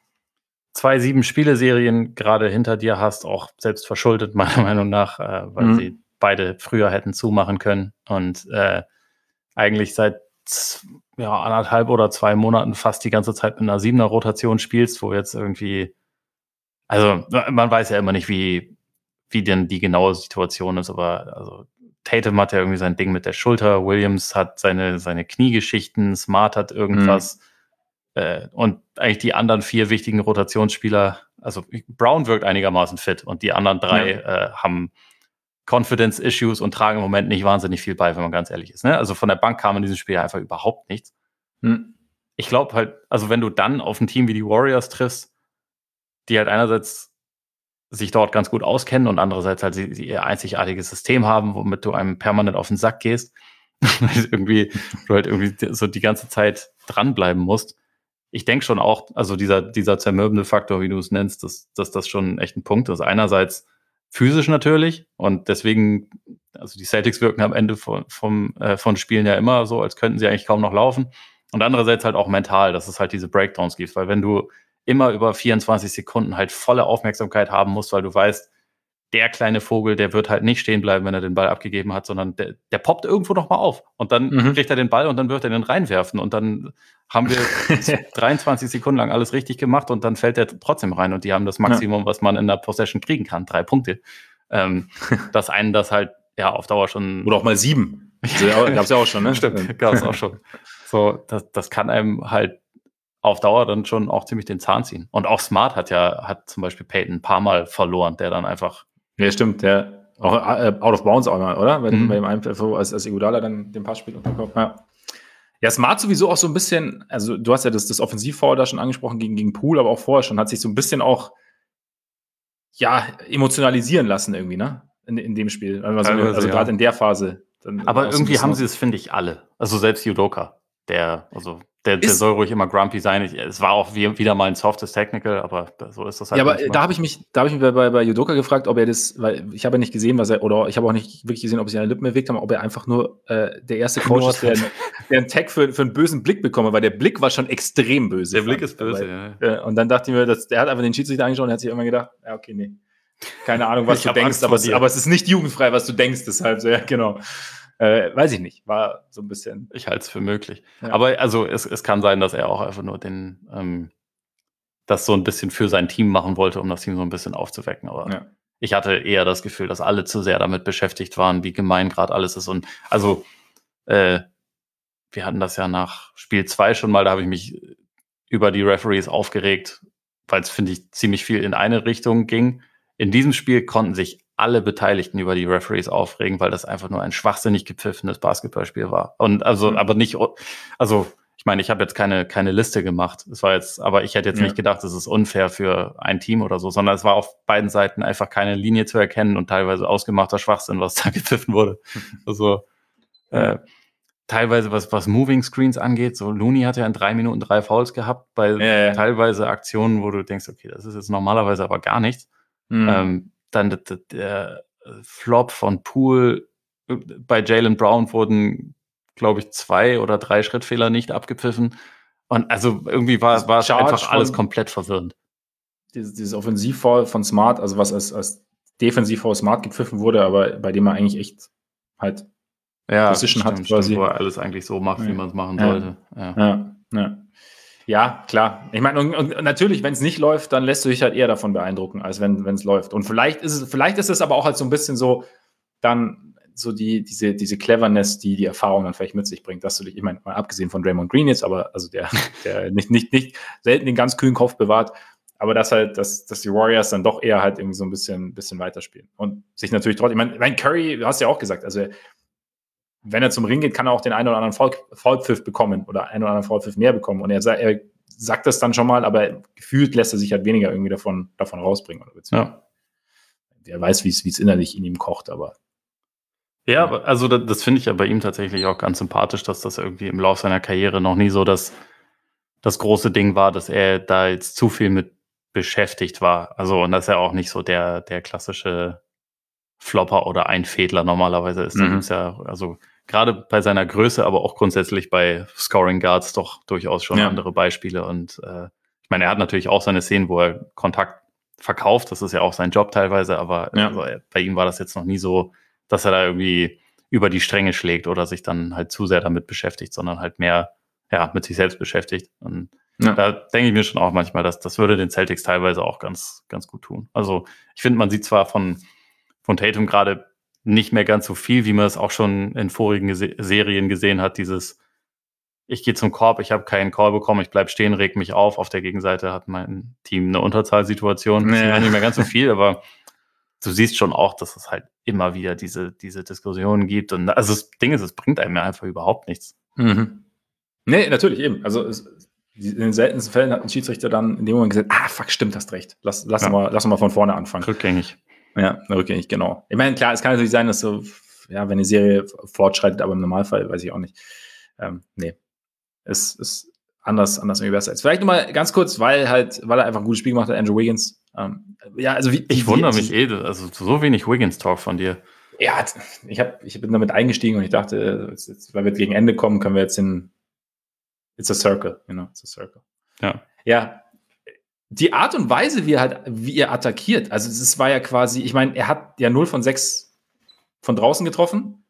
zwei sieben-Spiele-Serien gerade hinter dir hast, auch selbst verschuldet, meiner Meinung nach, äh, weil mhm. sie beide früher hätten zumachen können und äh, eigentlich seit ja, anderthalb oder zwei Monaten fast die ganze Zeit mit einer Siebener-Rotation spielst, wo jetzt irgendwie, also man weiß ja immer nicht, wie, wie denn die genaue Situation ist, aber also Tatum hat ja irgendwie sein Ding mit der Schulter, Williams hat seine, seine Kniegeschichten, Smart hat irgendwas mhm. äh, und eigentlich die anderen vier wichtigen Rotationsspieler, also Brown wirkt einigermaßen fit und die anderen drei ja. äh, haben Confidence-Issues und tragen im Moment nicht wahnsinnig viel bei, wenn man ganz ehrlich ist. Ne? Also von der Bank kam in diesem Spiel einfach überhaupt nichts. Hm. Ich glaube halt, also wenn du dann auf ein Team wie die Warriors triffst, die halt einerseits sich dort ganz gut auskennen und andererseits halt sie, sie ihr einzigartiges System haben, womit du einem permanent auf den Sack gehst, irgendwie, du halt irgendwie so die ganze Zeit dranbleiben musst. Ich denke schon auch, also dieser, dieser zermürbende Faktor, wie du es nennst, dass, dass das schon echt ein Punkt ist. Einerseits physisch natürlich und deswegen, also die Celtics wirken am Ende von, vom, äh, von Spielen ja immer so, als könnten sie eigentlich kaum noch laufen. Und andererseits halt auch mental, dass es halt diese Breakdowns gibt, weil wenn du immer über vierundzwanzig Sekunden halt volle Aufmerksamkeit haben musst, weil du weißt, der kleine Vogel, der wird halt nicht stehen bleiben, wenn er den Ball abgegeben hat, sondern der, der poppt irgendwo noch mal auf und dann mhm. kriegt er den Ball und dann wird er den reinwerfen und dann haben wir dreiundzwanzig Sekunden lang alles richtig gemacht und dann fällt er trotzdem rein und die haben das Maximum, ja. was man in der Possession kriegen kann, drei Punkte. Ähm, dass einen das halt ja auf Dauer schon... Oder auch mal sieben. Gab es ja auch schon, ne? Stimmt, gab es auch schon. So, das, das kann einem halt auf Dauer dann schon auch ziemlich den Zahn ziehen. Und auch Smart hat ja, hat zum Beispiel Peyton ein paar Mal verloren, der dann einfach... Ja, stimmt, der auch äh, out of bounds auch mal, oder? Wenn, mhm. Bei dem einen, als, als Iguodala dann den Pass spielt unter Kopf. Ja. Ja, Smart sowieso auch so ein bisschen, also du hast ja das, das Offensivfoul da schon angesprochen gegen, gegen Poole, aber auch vorher schon, hat sich so ein bisschen auch, ja, emotionalisieren lassen irgendwie, ne? In, in dem Spiel. Also, Teilweise, also gerade ja. in der Phase. Dann Aber auch so ein irgendwie bisschen haben aus- sie es, finde ich, alle. Also selbst Judoka, der, also der, der Ist- soll ruhig immer grumpy sein. Ich, es war auch wie, wieder mal ein softes Technical, aber so ist das halt Ja, aber manchmal. da habe ich mich, da habe ich mich bei, bei, bei Judoka gefragt, ob er das, weil ich habe ja nicht gesehen, was er, oder ich habe auch nicht wirklich gesehen, ob sich seine Lippen bewegt haben, ob er einfach nur äh, der erste Coach Knurrt ist, der, hat. der einen Tag für, für einen bösen Blick bekomme, weil der Blick war schon extrem böse. Der Blick fand ist ich. böse, Weil, ja. äh, und dann dachte ich mir, dass, der hat einfach den Schiedsrichter angeschaut und hat sich immer gedacht, ja, okay, nee. Keine Ahnung, was Ich du hab denkst, Angst aber vor es, dir. aber es ist nicht jugendfrei, was du denkst, deshalb, so, ja, genau. Äh, weiß ich nicht, war so ein bisschen. Ich halte es für möglich. Ja. Aber also es, es kann sein, dass er auch einfach nur den, ähm, das so ein bisschen für sein Team machen wollte, um das Team so ein bisschen aufzuwecken. Aber Ja. ich hatte eher das Gefühl, dass alle zu sehr damit beschäftigt waren, wie gemein gerade alles ist. Und also, äh, wir hatten das ja nach Spiel zwei schon mal, da habe ich mich über die Referees aufgeregt, weil es, finde ich, ziemlich viel in eine Richtung ging. In diesem Spiel konnten sich alle Beteiligten über die Referees aufregen, weil das einfach nur ein schwachsinnig gepfiffenes Basketballspiel war. Und also, Mhm. aber nicht, also ich meine, ich habe jetzt keine, keine Liste gemacht. Es war jetzt, aber ich hätte jetzt Ja. nicht gedacht, es ist unfair für ein Team oder so, sondern es war auf beiden Seiten einfach keine Linie zu erkennen und teilweise ausgemachter Schwachsinn, was da gepfiffen wurde. Also Ja. äh, teilweise, was, was Moving Screens angeht, so Looney hat ja in drei Minuten drei Fouls gehabt, bei Ja, ja. teilweise Aktionen, wo du denkst, okay, das ist jetzt normalerweise aber gar nichts. Mhm. Ähm, dann der, der Flop von Poole, bei Jaylen Brown wurden, glaube ich, zwei oder drei Schrittfehler nicht abgepfiffen. Und also irgendwie war, Das war es Charge einfach alles von- komplett verwirrend. Dieses, dieses Offensivfoul von Smart, also was als, als Defensivfoul Smart gepfiffen wurde, aber bei dem er eigentlich echt halt Ja, Position hat stimmt, quasi. stimmt, wo er alles eigentlich so macht, wie Ja. man es machen Ja. sollte. Ja. Ja, ja. Ja, klar. Ich meine, und, und natürlich, wenn es nicht läuft, dann lässt du dich halt eher davon beeindrucken, als wenn es läuft. Und vielleicht ist es, vielleicht ist es aber auch halt so ein bisschen so, dann so die, diese, diese Cleverness, die die Erfahrung dann vielleicht mit sich bringt, dass du dich, ich meine, mal abgesehen von Draymond Green jetzt, aber also der, der nicht, nicht, nicht selten den ganz kühlen Kopf bewahrt, aber dass halt, dass, dass die Warriors dann doch eher halt irgendwie so ein bisschen, bisschen weiterspielen. Und sich natürlich trotzdem, ich meine, ich meine, Curry, du hast ja auch gesagt, also wenn er zum Ring geht, kann er auch den einen oder anderen Foul- Foulpfiff bekommen oder einen oder anderen Foulpfiff mehr bekommen. Und er, sa- er sagt das dann schon mal, aber gefühlt lässt er sich halt weniger irgendwie davon, davon rausbringen. Oder Ja. Er weiß, wie es innerlich in ihm kocht, aber Ja, aber also das, das finde ich ja bei ihm tatsächlich auch ganz sympathisch, dass das irgendwie im Laufe seiner Karriere noch nie so das, das große Ding war, dass er da jetzt zu viel mit beschäftigt war. Also, und dass er auch nicht so der, der klassische Flopper oder Einfädler normalerweise ist. Da Mhm. gibt's ja, also gerade bei seiner Größe, aber auch grundsätzlich bei Scoring Guards doch durchaus schon Ja. andere Beispiele. Und äh, ich meine, er hat natürlich auch seine Szenen, wo er Kontakt verkauft. Das ist ja auch sein Job teilweise, aber Ja. also, bei ihm war das jetzt noch nie so, dass er da irgendwie über die Stränge schlägt oder sich dann halt zu sehr damit beschäftigt, sondern halt mehr ja, mit sich selbst beschäftigt. Und Ja. da denke ich mir schon auch manchmal, dass das würde den Celtics teilweise auch ganz, ganz gut tun. Also ich finde, man sieht zwar von, von Tatum gerade nicht mehr ganz so viel, wie man es auch schon in vorigen Gese- Serien gesehen hat, dieses ich gehe zum Korb, ich habe keinen Call bekommen, ich bleib stehen, reg mich auf. Auf der Gegenseite hat mein Team eine Unterzahlsituation. Das Ja. sieht man nicht mehr ganz so viel, aber du siehst schon auch, dass es halt immer wieder diese, diese Diskussionen gibt. Und also das Ding ist, es bringt einem ja einfach überhaupt nichts. Mhm. Nee, natürlich eben. Also es, in den seltensten Fällen hat ein Schiedsrichter dann in dem Moment gesagt, ah, fuck, stimmt, hast recht. Lass, lass, Ja. mal, lass mal von vorne anfangen. Rückgängig. Ja, rückgängig, genau. Ich meine, klar, es kann natürlich sein, dass so, ja, wenn eine Serie fortschreitet, aber im Normalfall weiß ich auch nicht. Ähm, nee. Es ist anders, anders irgendwie besser. Jetzt vielleicht nochmal ganz kurz, weil halt, weil er einfach ein gutes Spiel gemacht hat, Andrew Wiggins. Ähm, ja, also wie, Ich wie- wundere wie- mich eh, also so wenig Wiggins-Talk von dir. Ja, ich, hab, ich bin damit eingestiegen und ich dachte, jetzt, jetzt, weil wir gegen Ende kommen, können wir jetzt in It's a Circle, you know, it's a Circle. Ja. Ja, die Art und Weise, wie er halt, wie er attackiert, also es war ja quasi, ich meine, er hat ja null von sechs von draußen getroffen,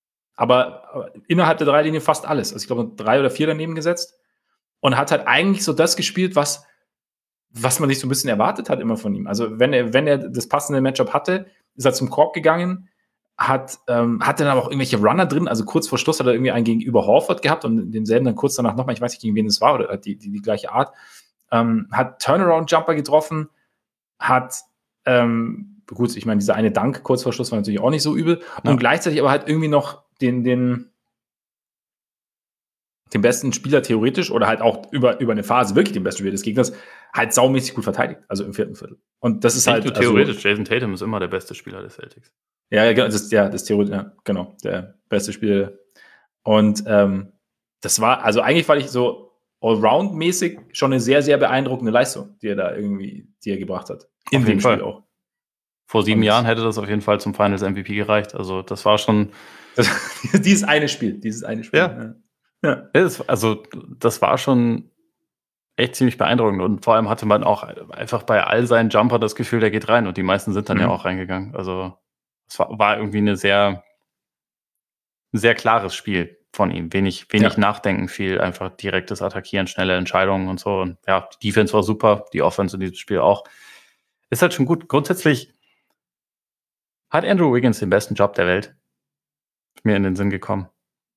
aber, aber innerhalb der Dreilinie fast alles. Also ich glaube, drei oder vier daneben gesetzt und hat halt eigentlich so das gespielt, was, was man sich so ein bisschen erwartet hat immer von ihm. Also wenn er, wenn er das passende Matchup hatte, ist er zum Korb gegangen, hat, ähm, hatte dann aber auch irgendwelche Runner drin, also kurz vor Schluss hat er irgendwie einen gegenüber Horford gehabt und denselben dann kurz danach nochmal, ich weiß nicht, gegen wen es war, oder die, die, die gleiche Art, ähm, hat Turnaround-Jumper getroffen, hat, ähm, gut, ich meine, dieser eine Dank kurz vor Schluss war natürlich auch nicht so übel, Ja. und gleichzeitig aber halt irgendwie noch den, den, den besten Spieler theoretisch oder halt auch über, über eine Phase wirklich den besten Spieler des Gegners halt saumäßig gut verteidigt, also im vierten Viertel. Und das ist Nicht halt nur theoretisch, also, Jason Tatum ist immer der beste Spieler des Celtics. Ja, ja, das ist ja das theoretisch, ja, genau, der beste Spieler. Und ähm, das war, also eigentlich fand ich so allround-mäßig schon eine sehr, sehr beeindruckende Leistung, die er da irgendwie, die er gebracht hat. In dem Spiel auch. Vor sieben Und Jahren hätte das auf jeden Fall zum Finals M V P gereicht. Also das war schon das, dieses eine Spiel, dieses eine Spiel. Ja. ja. ja. Das, also das war schon echt ziemlich beeindruckend. Und vor allem hatte man auch einfach bei all seinen Jumper das Gefühl, der geht rein. Und die meisten sind dann mhm. ja auch reingegangen. Also es war, war irgendwie eine sehr, sehr klares Spiel von ihm. Wenig, wenig ja. Nachdenken, viel einfach direktes Attackieren, schnelle Entscheidungen und so. Und ja, die Defense war super, die Offense in diesem Spiel auch. Ist halt schon gut. Grundsätzlich hat Andrew Wiggins den besten Job der Welt. Ist mir in den Sinn gekommen.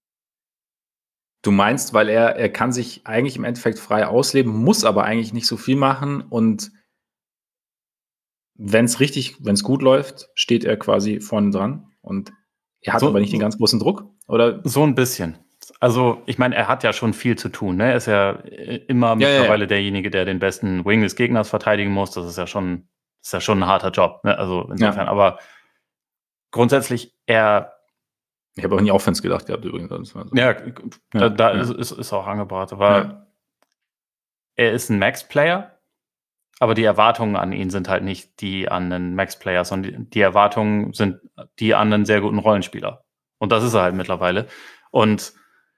Du meinst, weil er, er kann sich eigentlich im Endeffekt frei ausleben, muss aber eigentlich nicht so viel machen und wenn es richtig, wenn es gut läuft, steht er quasi vorne dran und er hat so, aber nicht den ganz großen Druck, oder? So ein bisschen. Also, ich meine, er hat ja schon viel zu tun, ne? Er ist ja immer ja, mittlerweile ja, ja. derjenige, der den besten Wing des Gegners verteidigen muss. Das ist ja schon, das ist ja schon ein harter Job, ne? Also, insofern, ja. aber grundsätzlich, er Ich habe auch nie Offense gedacht gehabt übrigens. Also. Ja, da, da ja. Ist, ist, ist auch angebracht. Aber ja. er ist ein Max-Player, aber die Erwartungen an ihn sind halt nicht die an einen Max-Player, sondern die, die Erwartungen sind die an einen sehr guten Rollenspieler. Und das ist er halt mittlerweile. Und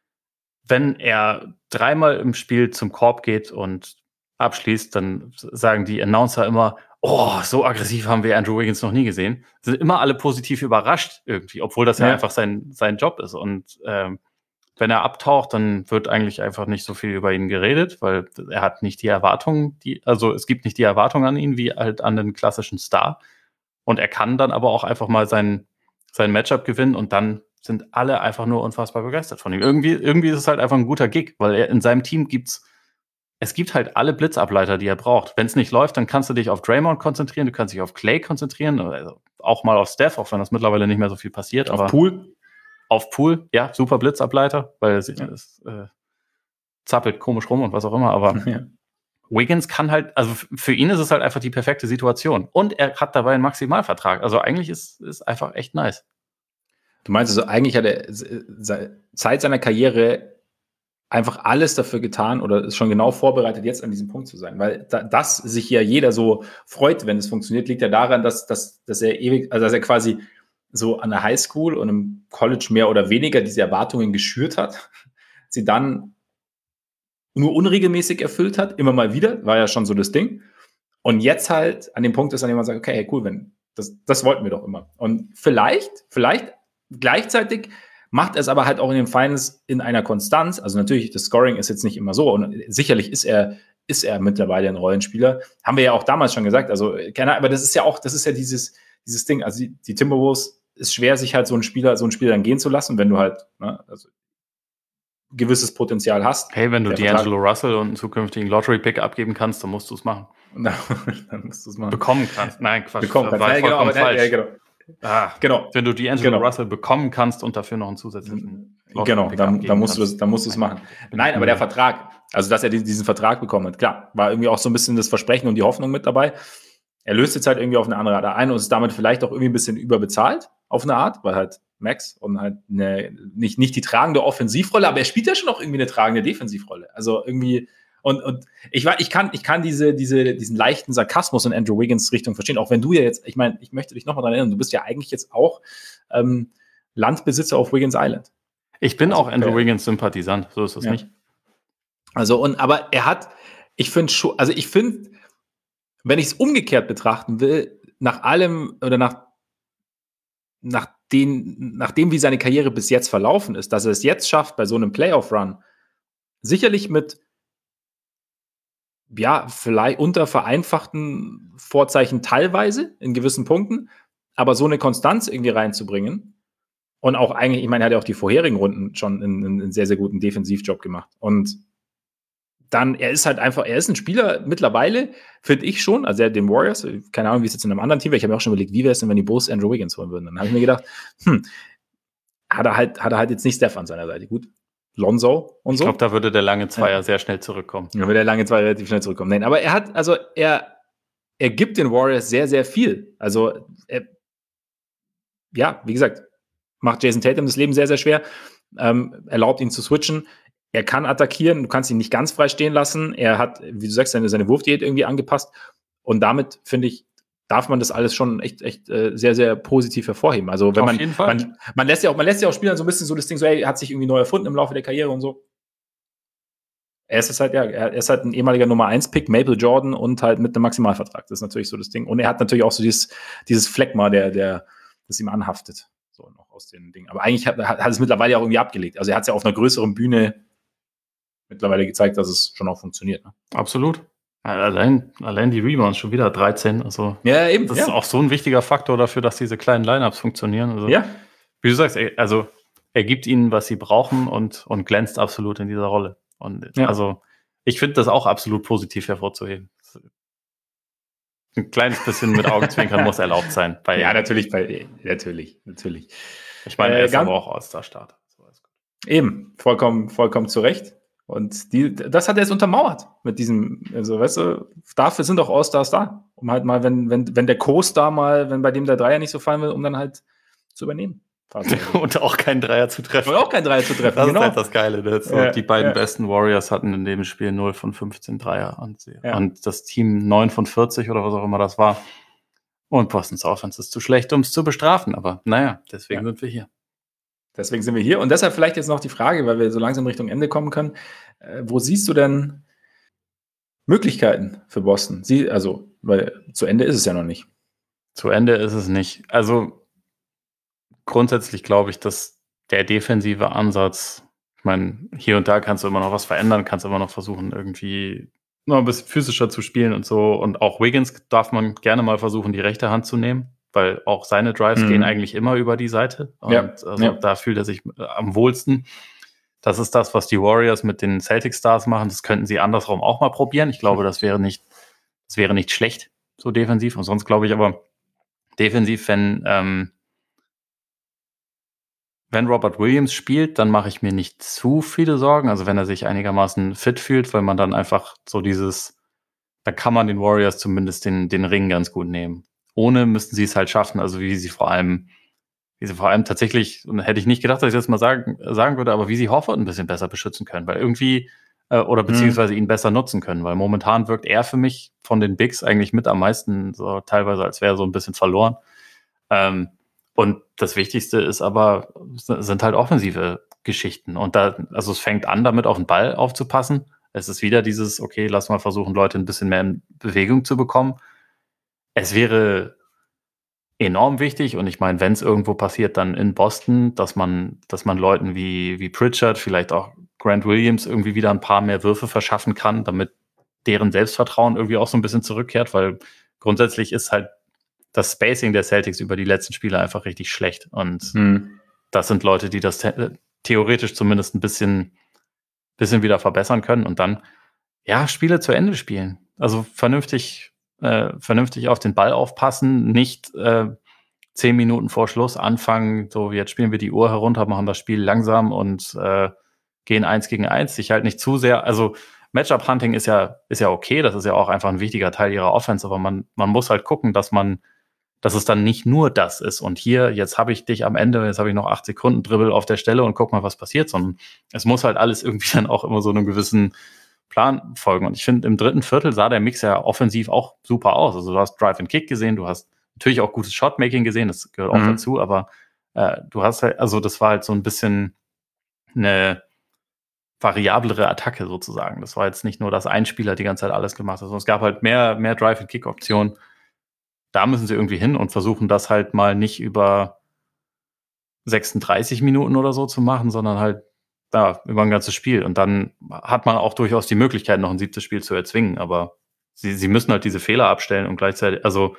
wenn er dreimal im Spiel zum Korb geht und abschließt, dann sagen die Announcer immer, oh, so aggressiv haben wir Andrew Wiggins noch nie gesehen. Sind immer alle positiv überrascht irgendwie, obwohl das ja, ja einfach sein, sein Job ist. Und ähm, wenn er abtaucht, dann wird eigentlich einfach nicht so viel über ihn geredet, weil er hat nicht die Erwartungen, die, also es gibt nicht die Erwartungen an ihn wie halt an den klassischen Star. Und er kann dann aber auch einfach mal sein, sein Matchup gewinnen und dann sind alle einfach nur unfassbar begeistert von ihm. Irgendwie, irgendwie ist es halt einfach ein guter Gig, weil er in seinem Team gibt's Es gibt halt alle Blitzableiter, die er braucht. Wenn es nicht läuft, dann kannst du dich auf Draymond konzentrieren, du kannst dich auf Clay konzentrieren, also auch mal auf Steph, auch wenn das mittlerweile nicht mehr so viel passiert. Auf aber Pool? Auf Pool, ja, super Blitzableiter, weil es, ja. es äh, zappelt komisch rum und was auch immer, aber ja. Wiggins kann halt, also für ihn ist es halt einfach die perfekte Situation. Und er hat dabei einen Maximalvertrag. Also eigentlich ist es einfach echt nice. Du meinst also, eigentlich hat er seit seiner Karriere einfach alles dafür getan oder ist schon genau vorbereitet, jetzt an diesem Punkt zu sein. Weil da, dass sich ja jeder so freut, wenn es funktioniert, liegt ja daran, dass, dass, dass er ewig, also dass er quasi so an der Highschool und im College mehr oder weniger diese Erwartungen geschürt hat, sie dann nur unregelmäßig erfüllt hat, immer mal wieder, war ja schon so das Ding. Und jetzt halt an dem Punkt ist, an dem man sagt, okay, hey, cool, wenn das, das wollten wir doch immer. Und vielleicht, vielleicht gleichzeitig macht er es aber halt auch in den Finals in einer Konstanz. Also natürlich, das Scoring ist jetzt nicht immer so. Und sicherlich ist er, ist er mittlerweile ein Rollenspieler. Haben wir ja auch damals schon gesagt. Also, keine Ahnung, aber das ist ja auch, das ist ja dieses, dieses Ding. Also die, die Timberwolves ist schwer, sich halt so einen Spieler, so einen Spieler dann gehen zu lassen, wenn du halt, ne, also gewisses Potenzial hast. Hey, wenn du D'Angelo Russell und einen zukünftigen Lottery-Pick abgeben kannst, dann musst du es machen. Dann musst du es machen. Bekommen kannst. Nein, Quatsch. Bekommen kannst. Ja, genau, aber falsch. Ja, genau. Ah, genau. Wenn du D'Angelo genau. Russell bekommen kannst und dafür noch einen zusätzlichen Genau, dann, dann musst du das, dann musst du es machen. Nein, aber der Vertrag, also dass er diesen Vertrag bekommen hat, klar, war irgendwie auch so ein bisschen das Versprechen und die Hoffnung mit dabei. Er löst jetzt halt irgendwie auf eine andere Art ein und ist damit vielleicht auch irgendwie ein bisschen überbezahlt auf eine Art, weil halt Max und halt eine, nicht, nicht die tragende Offensivrolle, aber er spielt ja schon auch irgendwie eine tragende Defensivrolle. Also irgendwie, und, und ich, ich kann, ich kann diese, diese, diesen leichten Sarkasmus in Andrew Wiggins Richtung verstehen, auch wenn du ja jetzt, ich meine, ich möchte dich nochmal daran erinnern, du bist ja eigentlich jetzt auch ähm, Landbesitzer auf Wiggins Island. Ich bin also, auch Andrew äh, Wiggins Sympathisant, so ist es ja. nicht. Also, und, aber er hat, ich finde schon, also ich finde, wenn ich es umgekehrt betrachten will, nach allem oder nach, nach den, nachdem wie seine Karriere bis jetzt verlaufen ist, dass er es jetzt schafft, bei so einem Playoff-Run, sicherlich mit, ja, vielleicht unter vereinfachten Vorzeichen teilweise in gewissen Punkten, aber so eine Konstanz irgendwie reinzubringen und auch eigentlich, ich meine, er hat ja auch die vorherigen Runden schon einen, einen sehr, sehr guten Defensivjob gemacht und dann, er ist halt einfach, er ist ein Spieler mittlerweile, finde ich schon, also er den Warriors, keine Ahnung, wie es jetzt in einem anderen Team wäre, ich habe mir auch schon überlegt, wie wäre es denn, wenn die Bulls Andrew Wiggins holen würden. Dann habe ich mir gedacht, hm, hat er halt, hat er halt jetzt nicht Steph an seiner Seite. Gut, Lonzo und Ich so. glaube, da würde der lange Zweier Ja. sehr schnell zurückkommen. Da würde der lange Zweier relativ schnell zurückkommen. Nein, aber er hat, also er, er gibt den Warriors sehr, sehr viel. Also, er, ja, wie gesagt, macht Jason Tatum das Leben sehr, sehr schwer, ähm, erlaubt ihn zu switchen. Er kann attackieren, du kannst ihn nicht ganz frei stehen lassen. Er hat, wie du sagst, seine, seine Wurfdiät irgendwie angepasst. Und damit, finde ich, darf man das alles schon echt, echt äh, sehr, sehr positiv hervorheben. Also, wenn Auf man, jeden Fall. man, man lässt ja auch, man lässt ja auch Spielern so ein bisschen so das Ding so, ey, er hat sich irgendwie neu erfunden im Laufe der Karriere und so. Er ist halt, ja, er ist halt ein ehemaliger Nummer eins Pick, Maple Jordan und halt mit einem Maximalvertrag. Das ist natürlich so das Ding. Und er hat natürlich auch so dieses, dieses Phlegma, der, der, das ihm anhaftet. So noch aus den Dingen. Aber eigentlich hat, hat, hat es mittlerweile ja auch irgendwie abgelegt. Also er hat es ja auf einer größeren Bühne mittlerweile gezeigt, dass es schon auch funktioniert. Ne? Absolut. Allein, allein die Rebounds schon wieder dreizehn. Also ja, eben. Das ja. ist auch so ein wichtiger Faktor dafür, dass diese kleinen Lineups funktionieren. Also, ja. Wie du sagst, also er gibt ihnen, was sie brauchen und, und glänzt absolut in dieser Rolle. Und ja. also ich finde das auch absolut positiv hervorzuheben. Ein kleines bisschen mit Augenzwinkern muss erlaubt sein. Bei, ja, natürlich, bei, natürlich, natürlich. Ich meine, er ist äh, aber auch All-Star-Starter. So, eben, vollkommen, vollkommen zu Recht. Und die, das hat er jetzt untermauert mit diesem, also weißt du, dafür sind auch All-Stars da. Um halt mal, wenn, wenn, wenn der Co-Star mal, wenn bei dem der Dreier nicht so fallen will, um dann halt zu übernehmen. Und auch keinen Dreier zu treffen. Und auch keinen Dreier zu treffen, das genau. ist halt das Geile. Das so ja, die beiden ja. besten Warriors hatten in dem Spiel null von fünfzehn Dreier. Und, ja. und das Team neun von vierzig oder was auch immer das war. Und Bostons Offense ist zu schlecht, um es zu bestrafen. Aber naja, deswegen ja. sind wir hier. Deswegen sind wir hier. Und deshalb vielleicht jetzt noch die Frage, weil wir so langsam Richtung Ende kommen können. Äh, wo siehst du denn Möglichkeiten für Boston? Sie, also, weil zu Ende ist es ja noch nicht. Zu Ende ist es nicht. Also grundsätzlich glaube ich, dass der defensive Ansatz, ich meine, hier und da kannst du immer noch was verändern, kannst immer noch versuchen, irgendwie noch ein bisschen physischer zu spielen und so. Und auch Wiggins darf man gerne mal versuchen, die rechte Hand zu nehmen, weil auch seine Drives mhm. gehen eigentlich immer über die Seite. Und ja. also ja. da fühlt er sich am wohlsten. Das ist das, was die Warriors mit den Celtic Stars machen. Das könnten sie andersrum auch mal probieren. Ich glaube, das wäre nicht, das wäre nicht schlecht, so defensiv. Und sonst glaube ich aber defensiv, wenn, ähm, wenn Robert Williams spielt, dann mache ich mir nicht zu viele Sorgen. Also wenn er sich einigermaßen fit fühlt, weil man dann einfach so dieses, da kann man den Warriors zumindest den, den Ring ganz gut nehmen. Ohne müssten sie es halt schaffen. Also wie sie vor allem wie sie vor allem tatsächlich, und hätte ich nicht gedacht, dass ich das mal sagen, sagen würde, aber wie sie Horford ein bisschen besser beschützen können, weil irgendwie, äh, oder beziehungsweise mhm. ihn besser nutzen können, weil momentan wirkt er für mich von den Bigs eigentlich mit am meisten, so teilweise als wäre er so ein bisschen verloren. Ähm, und das Wichtigste ist aber, sind halt offensive Geschichten. Und da, also es fängt an, damit auf den Ball aufzupassen. Es ist wieder dieses, okay, lass mal versuchen, Leute ein bisschen mehr in Bewegung zu bekommen. Es wäre enorm wichtig und ich meine, wenn es irgendwo passiert, dann in Boston, dass man, dass man Leuten wie, wie Pritchard, vielleicht auch Grant Williams irgendwie wieder ein paar mehr Würfe verschaffen kann, damit deren Selbstvertrauen irgendwie auch so ein bisschen zurückkehrt, weil grundsätzlich ist halt das Spacing der Celtics über die letzten Spiele einfach richtig schlecht und mhm. das sind Leute, die das the- theoretisch zumindest ein bisschen, bisschen wieder verbessern können und dann, ja, Spiele zu Ende spielen. Also vernünftig Äh, vernünftig auf den Ball aufpassen, nicht äh, zehn Minuten vor Schluss anfangen, so jetzt spielen wir die Uhr herunter, machen das Spiel langsam und äh, gehen eins gegen eins, sich halt nicht zu sehr, also Matchup-Hunting ist ja, ist ja okay, das ist ja auch einfach ein wichtiger Teil ihrer Offense, aber man, man muss halt gucken, dass man, dass es dann nicht nur das ist und hier, jetzt habe ich dich am Ende, jetzt habe ich noch acht Sekunden Dribbel auf der Stelle und guck mal, was passiert, sondern es muss halt alles irgendwie dann auch immer so einem gewissen Plan folgen. Und ich finde, im dritten Viertel sah der Mix ja offensiv auch super aus. Also du hast Drive and Kick gesehen, du hast natürlich auch gutes Shotmaking gesehen, das gehört auch mhm. dazu, aber äh, du hast halt, also das war halt so ein bisschen eine variablere Attacke sozusagen. Das war jetzt nicht nur, dass ein Spieler die ganze Zeit alles gemacht hat, sondern es gab halt mehr, mehr Drive and Kick Optionen. Da müssen sie irgendwie hin und versuchen das halt mal nicht über sechsunddreißig Minuten oder so zu machen, sondern halt ja, über ein ganzes Spiel. Und dann hat man auch durchaus die Möglichkeit, noch ein siebtes Spiel zu erzwingen. Aber sie, sie müssen halt diese Fehler abstellen und gleichzeitig, also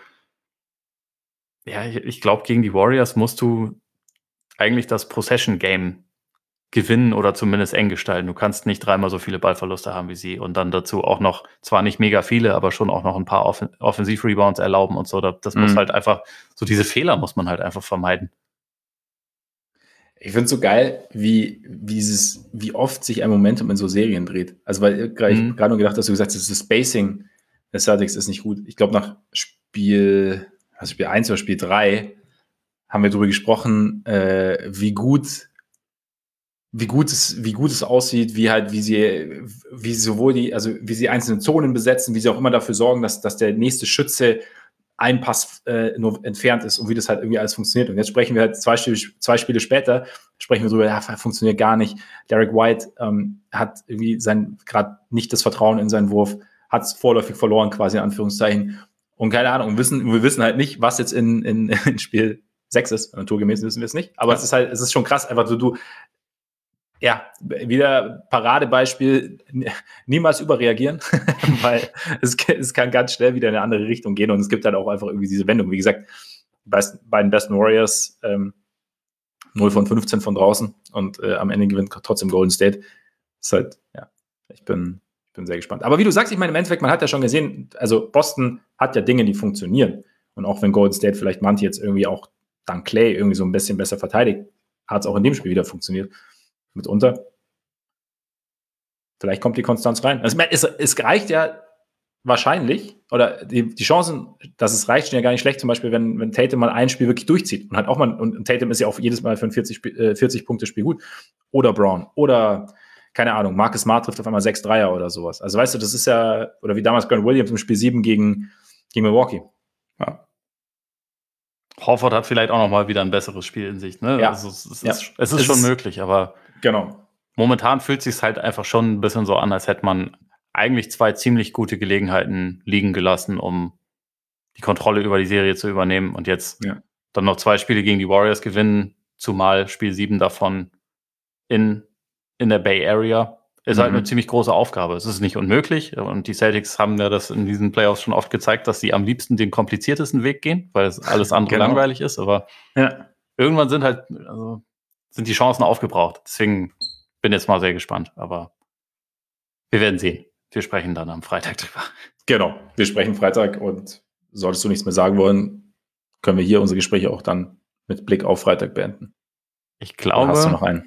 ja, ich, ich glaube, gegen die Warriors musst du eigentlich das Possession-Game gewinnen oder zumindest eng gestalten. Du kannst nicht dreimal so viele Ballverluste haben wie sie und dann dazu auch noch, zwar nicht mega viele, aber schon auch noch ein paar Offen- Offensiv-Rebounds erlauben und so. Das mhm. muss halt einfach, so diese Fehler muss man halt einfach vermeiden. Ich finde es so geil, wie, wie, dieses, wie oft sich ein Momentum in so Serien dreht. Also, weil gerade mhm. ich gerade nur gedacht, dass du gesagt hast, das Spacing der Celtics ist nicht gut. Ich glaube, nach Spiel, also Spiel eins oder Spiel drei haben wir darüber gesprochen, äh, wie gut wie gut es, wie gut es aussieht, wie halt, wie sie, wie sowohl die, also wie sie einzelne Zonen besetzen, wie sie auch immer dafür sorgen, dass, dass der nächste Schütze ein Pass äh, nur entfernt ist und wie das halt irgendwie alles funktioniert. Und jetzt sprechen wir halt zwei Spiele, zwei Spiele später, sprechen wir darüber, ja, funktioniert gar nicht. Derek White ähm, hat irgendwie sein, gerade nicht das Vertrauen in seinen Wurf, hat es vorläufig verloren, quasi in Anführungszeichen. Und keine Ahnung, und wissen, wir wissen halt nicht, was jetzt in, in, in Spiel sechs ist. Naturgemäß wissen wir es nicht. Aber ja. es ist halt, es ist schon krass, einfach so, du, ja, wieder Paradebeispiel, niemals überreagieren, weil es, es kann ganz schnell wieder in eine andere Richtung gehen und es gibt halt auch einfach irgendwie diese Wendung. Wie gesagt, bei den besten Warriors ähm, null von fünfzehn von draußen und äh, am Ende gewinnt trotzdem Golden State. Das ist halt, ja, ich bin, ich bin sehr gespannt. Aber wie du sagst, ich meine, im Endeffekt, man hat ja schon gesehen, also Boston hat ja Dinge, die funktionieren. Und auch wenn Golden State vielleicht manche jetzt irgendwie auch dank Clay irgendwie so ein bisschen besser verteidigt, hat es auch in dem Spiel wieder funktioniert. Mitunter. Vielleicht kommt die Konstanz rein. Also, es, es reicht ja wahrscheinlich, oder die, die Chancen, dass es reicht, stehen ja gar nicht schlecht, zum Beispiel, wenn, wenn Tatum mal ein Spiel wirklich durchzieht und hat auch mal, und Tatum ist ja auch jedes Mal für ein vierzig-Punkte-Spiel gut. Oder Brown. Oder, keine Ahnung, Marcus Smart trifft auf einmal sechs Dreier oder sowas. Also weißt du, das ist ja, oder wie damals Grant Williams im Spiel sieben gegen, gegen Milwaukee. Ja. Horford hat vielleicht auch noch mal wieder ein besseres Spiel in sich. Ne? Ja. Also es, es, ja. ist, es ist es schon ist, möglich, aber genau. momentan fühlt es sich halt einfach schon ein bisschen so an, als hätte man eigentlich zwei ziemlich gute Gelegenheiten liegen gelassen, um die Kontrolle über die Serie zu übernehmen und jetzt ja. dann noch zwei Spiele gegen die Warriors gewinnen, zumal Spiel sieben davon in, in der Bay Area. Ist mhm. halt eine ziemlich große Aufgabe. Es ist nicht unmöglich und die Celtics haben ja das in diesen Playoffs schon oft gezeigt, dass sie am liebsten den kompliziertesten Weg gehen, weil es alles andere genau. langweilig ist, aber ja. irgendwann sind halt also sind die Chancen aufgebraucht. Deswegen bin jetzt mal sehr gespannt, aber wir werden sehen. Wir sprechen dann am Freitag drüber. Genau, wir sprechen Freitag und solltest du nichts mehr sagen wollen, können wir hier unsere Gespräche auch dann mit Blick auf Freitag beenden. Ich glaube. Oder hast du noch einen?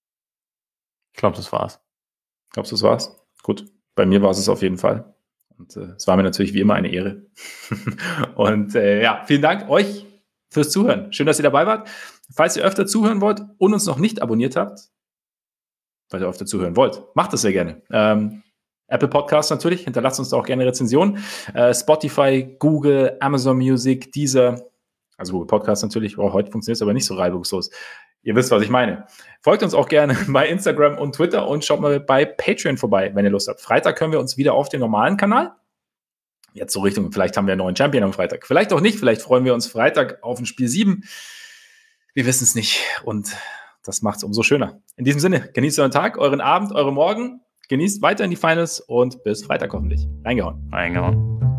Ich glaube, das war's. Glaubst du, das war's? Gut, bei mir war es es auf jeden Fall. Und äh, es war mir natürlich wie immer eine Ehre. und äh, ja, vielen Dank euch fürs Zuhören. Schön, dass ihr dabei wart. Falls ihr öfter zuhören wollt und uns noch nicht abonniert habt, weil ihr öfter zuhören wollt, macht das sehr gerne. Ähm, Apple Podcasts natürlich, hinterlasst uns da auch gerne Rezensionen. Äh, Spotify, Google, Amazon Music, Deezer, also Google Podcasts natürlich, oh, heute funktioniert es aber nicht so reibungslos. Ihr wisst, was ich meine. Folgt uns auch gerne bei Instagram und Twitter und schaut mal bei Patreon vorbei, wenn ihr Lust habt. Freitag können wir uns wieder auf den normalen Kanal. Jetzt so Richtung, vielleicht haben wir einen neuen Champion am Freitag. Vielleicht auch nicht, vielleicht freuen wir uns Freitag auf ein Spiel sieben. Wir wissen es nicht und das macht es umso schöner. In diesem Sinne, genießt euren Tag, euren Abend, euren Morgen. Genießt weiterhin die Finals und bis Freitag hoffentlich. Reingehauen. Reingehauen.